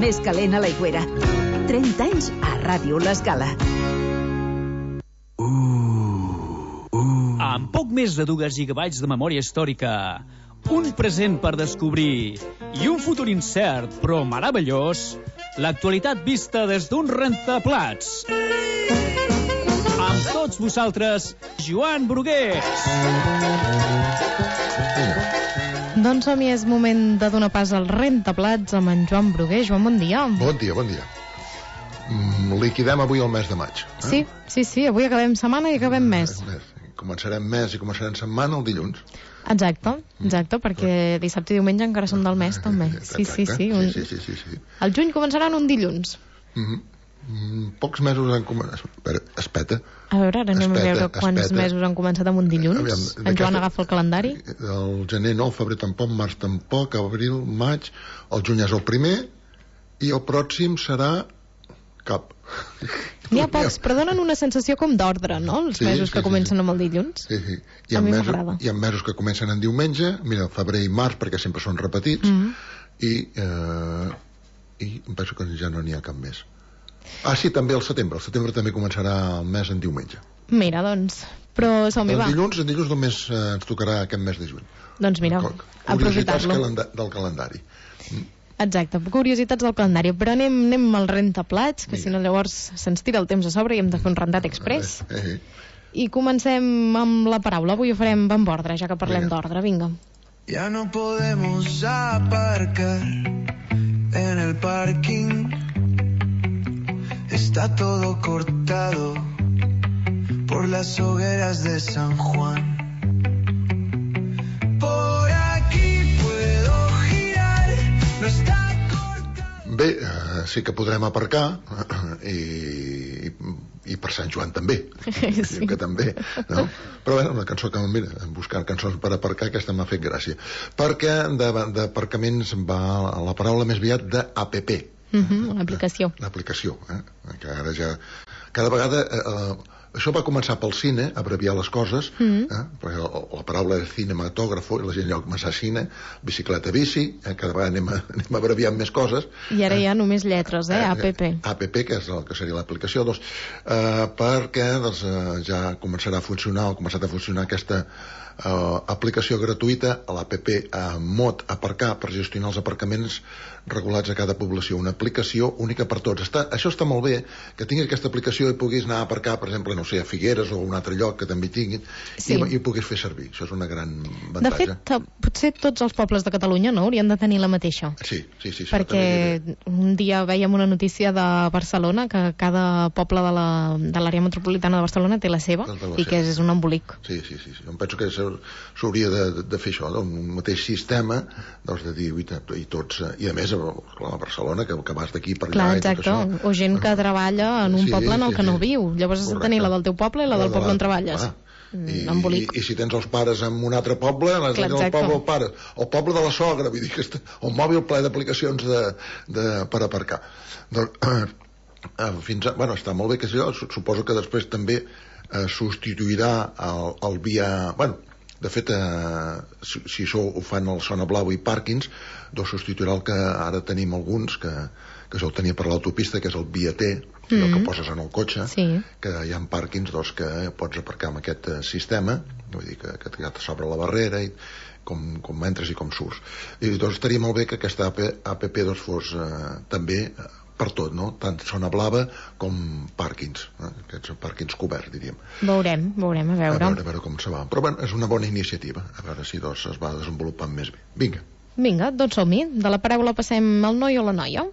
més calent a l'aigüera. trenta anys a Ràdio L'Escala. Amb poc més de dos gigabytes de memòria històrica, un present per descobrir i un futur incert però meravellós, l'actualitat vista des d'un rentaplats. Amb tots vosaltres, Joan Brugués. Doncs som-hi, és moment de donar pas al rentaplats amb en Joan Brugués. Joan, bon dia. Bon dia, bon dia. Mm, liquidem avui el mes de maig. Eh? Sí, sí, sí, avui acabem setmana i acabem mes. Començarem mes i començarem setmana el dilluns. Exacte, exacte, perquè dissabte i diumenge encara són del mes, també. Sí, sí, sí. Un... sí, sí, sí, sí. El juny començarà en un dilluns. Mm-hmm. Mm, pocs mesos han començat... Espeta. A veure, ara anem espeta, a veure quants espeta. mesos han començat amb un dilluns. Aviam, en Joan agafa el calendari. El gener no, el febrer tampoc, març tampoc, abril, maig, el juny és el primer i el pròxim serà cap. N'hi ha pocs, però donen una sensació com d'ordre, no? Els Sí, mesos sí, que sí, comencen amb el dilluns. Sí, sí. Hi A ha, mi mesos, m'agrada. hi ha mesos que comencen en diumenge, mira, febrer i març, perquè sempre són repetits, Mhm. i, eh, i em penso que ja no n'hi ha cap més. Ah, sí, també el setembre. El setembre també començarà el mes en diumenge. Mira, doncs, però som-hi, El va. dilluns, el dilluns només eh, ens tocarà aquest mes de juny. Doncs mira, Curiositats aprofitar-lo. calenda del calendari. Exacte, curiositats del calendari. Però anem, anem al rentaplats, que si no llavors se'ns tira el temps a sobre i hem de fer un rentat express. Eh, eh. I comencem amb la paraula. Avui ho farem amb ordre, ja que parlem d'ordre. Vinga. Ya no podemos aparcar en el parking. Está todo cortado por las hogueras de San Juan. Por aquí puedo girar, no está Bé, eh, sí que podrem aparcar eh, i, i per Sant Joan també. Sí. Que també, no? Però bé, una cançó que, mira, buscar cançons per aparcar, aquesta m'ha fet gràcia. Perquè d'aparcaments va la paraula més aviat d'app, Mhm, l'aplicació. l'aplicació, eh? Que ara ja... Cada vegada... Eh, eh, això va començar pel cine, abreviar les coses, Mhm. eh? Perquè la paraula era cinematògrafo, i la gent ja va començar cine, bicicleta, bici, eh? Cada vegada anem, a, anem abreviant més coses. I ara hi ha només lletres, eh? App. App, que és el que seria l'aplicació, doncs, eh, perquè doncs, eh, ja començarà a funcionar, o ha començat a funcionar aquesta eh, aplicació gratuïta, l'app eh, Mod Aparcar, per gestionar els aparcaments regulats a cada població, una aplicació única per tots. Està, això està molt bé, que tinguis aquesta aplicació i puguis anar a aparcar, per exemple, no sé, a Figueres o a un altre lloc que també tinguin, Sí. i, i puguis fer servir. Això és una gran De avantatge. fet, eh, potser tots els pobles de Catalunya no haurien de tenir la mateixa. Sí, sí, sí. això Perquè també- un dia veiem una notícia de Barcelona que cada poble de la- de l'àrea metropolitana de Barcelona té la seva Té la i que seva. és un embolic. Sí, sí, sí, sí. Jo em penso que s'hau- s'hauria de, de fer això, un mateix sistema, doncs de dir, i, i tots, eh, i a més, clar, a Barcelona, que, que vas d'aquí per allà Clar, i tot exacte. això. O gent que treballa en un Sí, poble en el sí, que no sí. viu. Llavors has de Correcte. tenir la del teu poble i la del poble on treballes. Clar. Mm, I, embolic. i, I si tens els pares en un altre poble, les Clar, tens el exacte. poble del pare, el poble de la sogra, vull dir que està, el mòbil ple d'aplicacions de, de, per aparcar. Doncs, eh, fins a, bueno, està molt bé que això, suposo que després també eh, substituirà el, el via... Bueno, de fet, eh, si, si això ho fan el Zona Blau i pàrquings, doncs substituirà el que ara tenim alguns, que, que això ho tenia per l'autopista, que és el via T, mm -hmm. el que poses en el cotxe, Sí. que hi ha pàrquings doncs, que pots aparcar amb aquest eh, sistema, vull dir que, que ja s'obre la barrera i com, com entres i com surts. I doncs estaria molt bé que aquesta app, app doncs, fos eh, també eh, per tot, no? Tant zona blava com pàrquings, eh? Aquests pàrquings coberts, diríem. Veurem, veurem, a A veure. veure, a veure com se va. Però bueno, és una bona iniciativa, a veure si doncs, es va desenvolupant més bé. Vinga. Vinga, doncs som-hi. De la paraula passem al noi o la noia.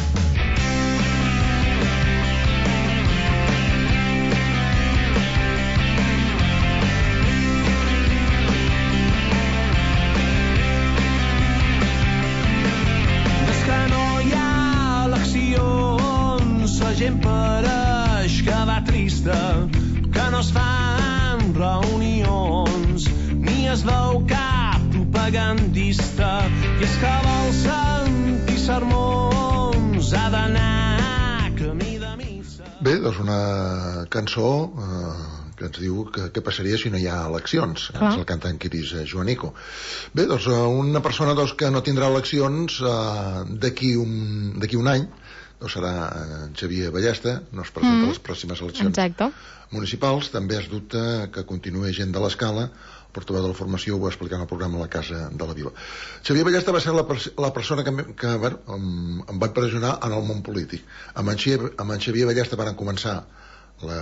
És que no hi ha eleccions, la gent pareix que va trista, que no es fan reunions, ni es veu cap propagandista, i és que vol sentir sermons, ha d'anar camí de missa. Bé, doncs una cançó eh, que que ens diu que què passaria si no hi ha eleccions. Clar. Ens el canta en Quiris eh, Joanico. Bé, doncs una persona doncs, que no tindrà eleccions eh, d'aquí un, d'aquí un any, doncs serà en Xavier Ballesta, no es presenta Mm. a les pròximes eleccions Exacte. municipals. També es dubta que continuï gent de l'Escala. El portaveu de la formació ho va explicar en el programa La Casa de la Vila. Xavier Ballesta va ser la, pers la persona que, que bueno, em, em va impressionar en el món polític. Amb en Xavier, amb en Xavier Ballesta van començar la,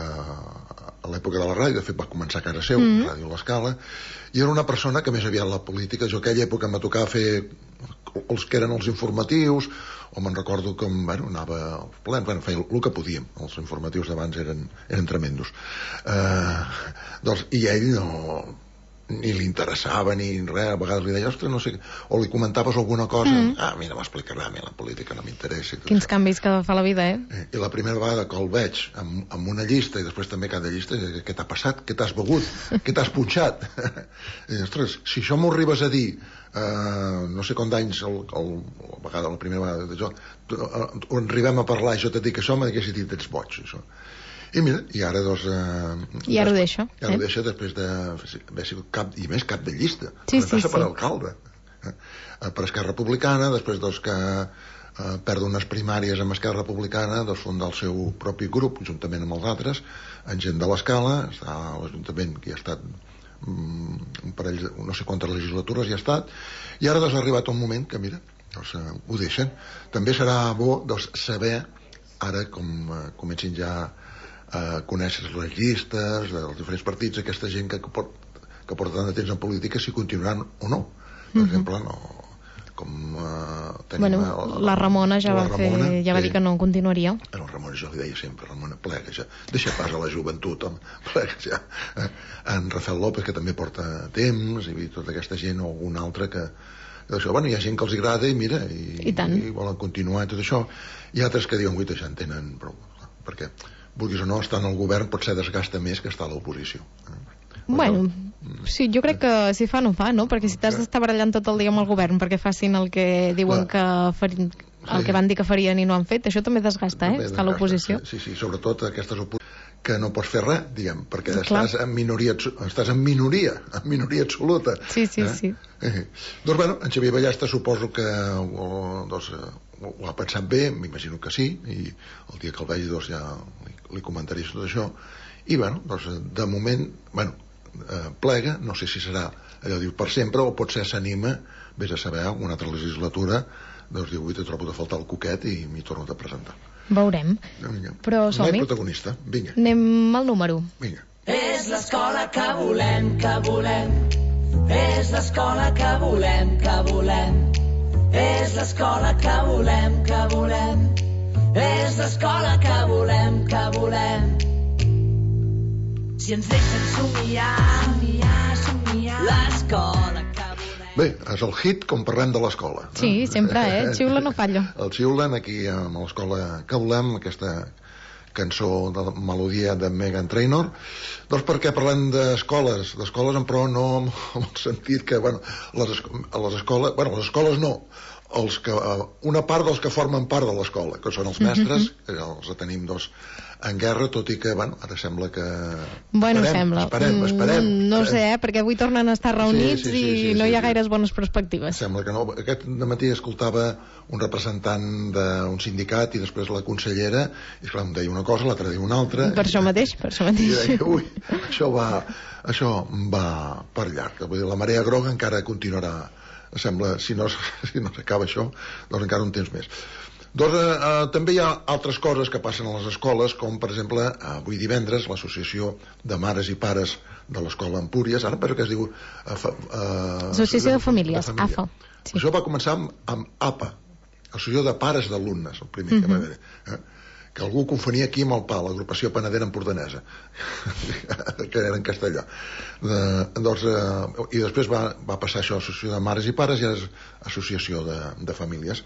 a l'època de la ràdio, de fet va començar a casa seu, mm -hmm. Ràdio L'Escala, i era una persona que més aviat la política, jo aquella època em va tocar fer els que eren els informatius, o me'n recordo com, bueno, anava al ple, bueno, feia el que podíem, els informatius d'abans eren, eren tremendos. Uh, doncs, i ell no ni li interessava ni res, a vegades li deia, ostres, no sé, o li comentaves alguna cosa, Mm. ah, mira, m'explicarà, a mi la política no m'interessa. Quins canvis que fa la vida, eh? Eh, I la primera vegada que el veig amb, amb una llista, i després també cada llista, eh, què t'ha passat? Què t'has begut? Què t'has punxat? I, ostres, si això m'ho arribes a dir, eh, no sé quant d'anys, el, el, la, vegada, la primera vegada de jo, tu, eh, on arribem a parlar, jo t'he dit que això, m'haguessis dit, ets boig, això. I mira, i ara doncs... Eh, I ara ho deixa. I ara eh? ho deixa després d'haver sigut cap, i més cap de llista. Sí, sí, passa sí. per alcalde. Eh, per Esquerra Republicana, després doncs que eh, perd unes primàries amb Esquerra Republicana, doncs funda el seu propi grup, juntament amb els altres, en gent de l'Escala, està a l'Ajuntament, que hi ha estat um, un parell, no sé quantes legislatures hi ha estat, i ara doncs ha arribat un moment que, mira, doncs, eh, ho deixen. També serà bo doncs, saber, ara com eh, comencin ja a conèixer les llistes dels diferents partits, aquesta gent que, que, port, que porta tant de temps en política, si continuaran o no. Per Mhm. exemple, no, com eh, tenim... Bueno, el- la Ramona ja la va Ramona, fer, ja va dir que no continuaria. El Ramon, jo li deia sempre, Ramon, plega ja, deixa pas a la joventut, home, plega ja. Eh, En Rafael López, que també porta temps, i tota aquesta gent, o algun altre que... Això, bueno, hi ha gent que els agrada i mira, i, I tant. i volen continuar i tot això, i altres que diuen, ui, ja en tenen prou, perquè vulguis o no, estar en el govern potser desgasta més que estar a l'oposició. Bueno, sí, jo crec que si fa no fa, no? Perquè si t'has d'estar barallant tot el dia amb el govern perquè facin el que diuen que farin, el que van dir que farien i no han fet, això també desgasta, eh? També Estar a l'oposició. Sí, sí, sobretot aquestes oposicions que no pots fer res, diguem, perquè Clar. estàs en minoria, estàs en minoria, en minoria absoluta. Sí, sí, eh? sí. Eh. Doncs bueno, en Xavier Ballesta suposo que o, doncs, ho, ho ha pensat bé, m'imagino que sí, i el dia que el vegi doncs ja li, li comentaré tot això, i bueno, doncs de moment, bueno, eh, plega, no sé si serà allò diu per sempre, o potser s'anima, vés a saber, una altra legislatura, doncs diu, avui te trobo de faltar el coquet i m'hi torno a presentar. Veurem. Vinga. Però No som-hi. hi protagonista, vinga, Anem al número. vinga. És l'escola que volem, que volem. És l'escola que volem, que volem. És l'escola que volem, que volem. És l'escola que volem, que volem. Si ens deixen somiar, somiar, somiar. L'escola que Bé, és el hit com parlem de l'escola. Sí, sempre, eh? Xiula no falla. El xiulen aquí amb l'escola que volem, aquesta cançó de la melodia de Meghan Trainor. Doncs perquè parlem d'escoles, d'escoles, però no amb el sentit que, bueno, les, esco a les escoles, bueno, les escoles no, els que, una part dels que formen part de l'escola, que són els mestres, que ja els tenim dos en guerra, tot i que, bueno, ara sembla que... Bueno, esperem, sembla. Esperem, esperem. Mm, No sé, eh? Perquè avui tornen a estar reunits Sí, sí, sí, i sí, no sí, hi ha sí. gaires bones perspectives. Sembla que no. Aquest matí escoltava un representant d'un sindicat i després la consellera, i esclar, em deia una cosa, l'altra deia una altra. Per això mateix, per això I mateix. deia, ui, això va, això va per llarg. Vull dir, la marea groga encara continuarà. Sembla, si no, si no s'acaba això, doncs encara un temps més. Doncs, eh, eh, també hi ha altres coses que passen a les escoles, com per exemple, avui divendres, l'Associació de Mares i Pares de l'Escola Empúries, ara penso que es diu... Eh, fa, eh, Associació de Famílies, A F A. Sí. Això va començar amb, amb A P A, Associació de Pares d'Alumnes, el primer que va haver. Eh? Que algú confonia aquí amb el P A, l'agrupació Panadera Empordanesa, que era en castellà. Eh, doncs, eh, I després va, va passar això, Associació de Mares i Pares, i ara és Associació de, de Famílies.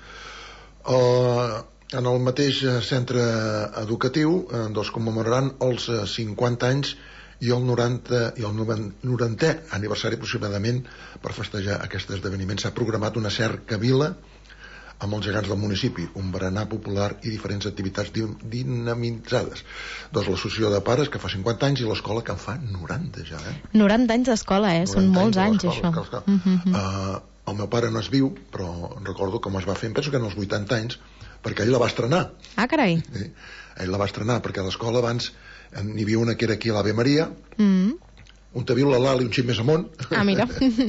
Uh, en el mateix centre educatiu eh, doncs commemoraran els eh, cinquanta anys i el noranta i el norantè aniversari aproximadament per festejar aquest esdeveniment. S'ha programat una cercavila amb els gegants del municipi, un berenar popular i diferents activitats dinamitzades. Doncs l'associació de pares, que fa cinquanta anys, i l'escola, que en fa noranta ja, eh? noranta anys d'escola, eh? Són molts anys, això. Uh, uh, el meu pare no es viu, però recordo com es va fer, em penso que en els vuitanta anys, perquè ell la va estrenar. Ah, carai. Sí, ell la va estrenar, perquè a l'escola abans n'hi havia una que era aquí a l'Ave Maria, mm. un te viu la Lali un xic més amunt, ah, mira.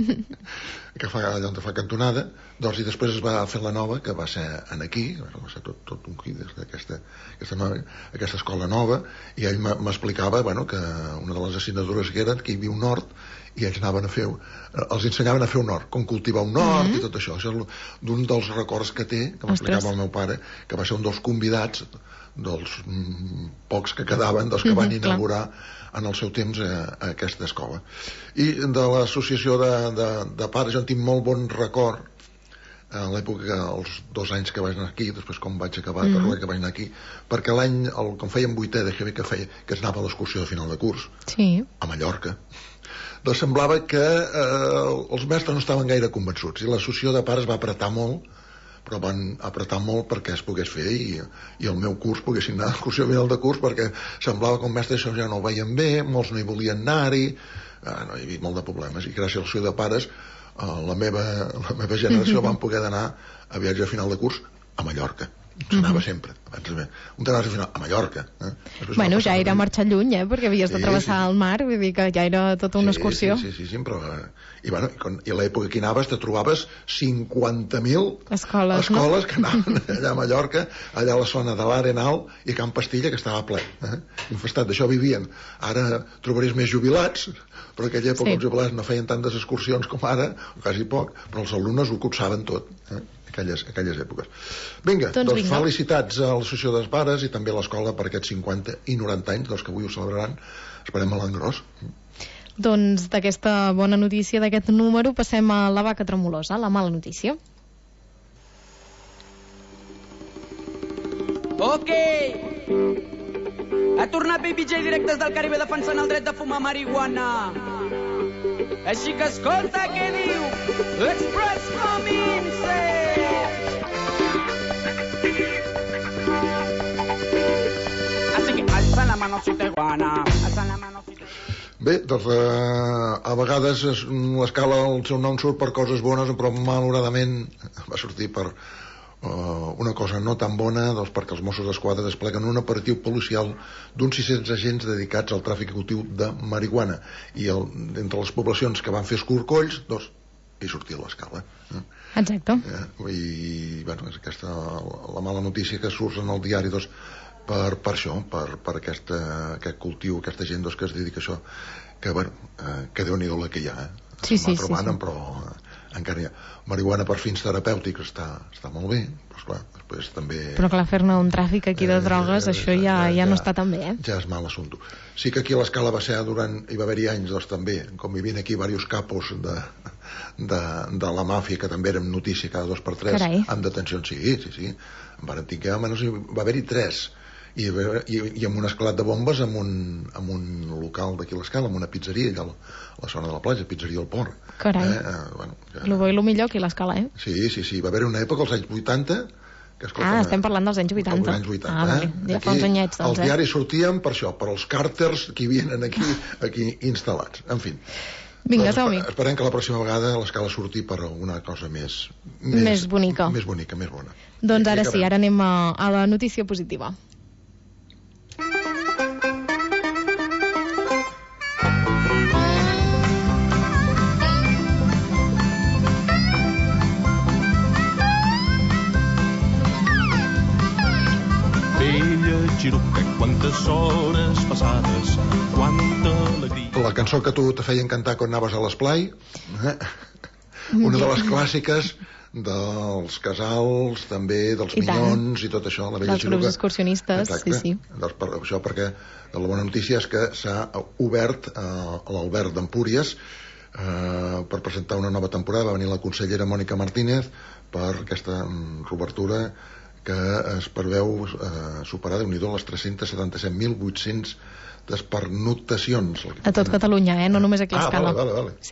que fa, allà on fa cantonada, doncs, i després es va fer la nova, que va ser en aquí, va ser tot, tot un quid d'aquesta aquesta, nova, aquesta escola nova, i ell m'explicava, bueno, que una de les assignatures que eren que hi havia un hort, i ells anaven a fer, els ensenyaven a fer un hort, com cultivar un hort mm-hmm. i tot això. Això és d'un dels records que té, que m'explicava el meu pare, que va ser un dels convidats dels mm, pocs que quedaven, dels que van mm-hmm, inaugurar clar. En el seu temps a, a aquesta escola. I de l'associació de, de, de pares jo en tinc molt bon record, a l'època, els dos anys que vaig anar aquí, després com vaig acabar mm-hmm. tot l'any que vaig anar aquí, perquè l'any, el, com fèiem vuitè de G B, que feia, que es anava a l'excursió de final de curs, sí. a Mallorca, doncs semblava que eh, els mestres no estaven gaire convençuts, i l'associació de pares va apretar molt, però van apretar molt perquè es pogués fer i, i el meu curs poguessin anar a l'excursió final de curs, perquè semblava que el mestre això ja no ho veien bé, molts no hi volien anar-hi, eh, no hi havia molt de problemes, i gràcies a l'associació de pares eh, la, meva, la meva generació van poder anar a viatge a final de curs a Mallorca. S'anava mm-hmm. sempre un temps a final a Mallorca, eh? Bueno, ja era marxar lluny, eh? Perquè havies sí, de travessar sí, sí. el mar, vull dir que ja era tota una sí, excursió sí, sí, sí, sí, però i, bueno, i a l'època que hi anaves te trobaves cinquanta mil escoles, escoles no? que anaven allà a Mallorca, allà a la zona de l'Arenal i Camp Pastilla, que estava ple, eh? infestat, d'això vivien. Ara trobaries més jubilats, però en aquella època sí. els jubilats no feien tantes excursions com ara, quasi poc, però els alumnes ho copsaven tot, eh? Aquelles, aquelles èpoques. Vinga, doncs, doncs vinga. Felicitats a l'associació dels pares i també a l'escola per aquests cinquanta i noranta anys, dels que avui ho celebraran, esperem a l'any gros. Doncs d'aquesta bona notícia d'aquest número passem a la vaca tremolosa, la mala notícia. Ok! Ha tornat Baby J directes del Caribe defensant el dret de fumar marihuana. Així que escolta què diu l'Express Coming Así que alza la mano si te guana, alza la mano si te... Bé, doncs eh, a vegades es, l'escala el seu nom surt per coses bones, però malauradament va sortir per Uh, una cosa no tan bona, doncs perquè els Mossos d'Esquadra despleguen un operatiu policial d'uns sis-cents agents dedicats al tràfic cultiu de marihuana, i el, entre les poblacions que van fer escorcolls, doncs hi sortia l'escala, eh? Exacte. Eh, i bueno, és aquesta la mala notícia que surt en el diari, doncs per, per això, per, per aquesta, aquest cultiu, aquesta gent doncs, que es dedica a això, que bueno, eh, que Déu-n'hi-do la que hi ha, eh? Sí, sí, sí, trobant, sí. Però eh, encara hi ha marihuana per fins terapèutics, està, està molt bé, però esclar, després també... Però clar, fer-ne un tràfic aquí de drogues, eh, això ja, ja, ja no està tan bé, eh? Ja és mal assumpte. Sí que aquí a l'escala va ser durant, hi va haver-hi anys, doncs també, com hi havia aquí diversos capos de, de, de la màfia, que també eren notícia cada dos per tres, Carai. Amb detencions, sí, sí, sí, en van tinguer, almenys va haver-hi tres, i, i, i amb un esclat de bombes en un, en un local d'aquí a l'escala, en una pizzeria allà a la zona de la platja, pizzeria al Port. Carai, eh, eh, bueno, ja... lo bo i lo millor aquí a l'escala, eh? Sí, sí, sí, va haver una època als anys vuitanta que, escolta, ah, estem parlant dels anys vuitanta, anys vuitanta ah, vale. eh? Ja fa uns anyets, doncs, els diaris sortien per això, per als càrters que hi havien aquí, aquí instal·lats, en fi. Vinga, doncs som-hi. Esperem que la pròxima vegada l'escala surti per una cosa més més, més bonica, més bonica, més bona. Doncs ara sí, ara anem a, a la notícia positiva. Xiruca, quantes hores passades, quanta alegria. La cançó que tu te feien cantar quan anaves a l'esplai, eh? Una de les clàssiques dels casals, també dels I minyons tant. I tot això, la vella dels Xiruca. Grups excursionistes. Exacte. Sí, sí. Doncs per això, perquè la bona notícia és que s'ha obert eh, a l'Albert d'Empúries eh, per presentar una nova temporada. Va venir la consellera Mònica Martínez per aquesta mm, reobertura que es preveu eh, superar, Déu-n'hi-do, les tres-cents setanta-set mil vuit-cents pernoctacions. A tot Catalunya, eh? No només aquí a ah, l'escala. Vale, vale, vale. Sí.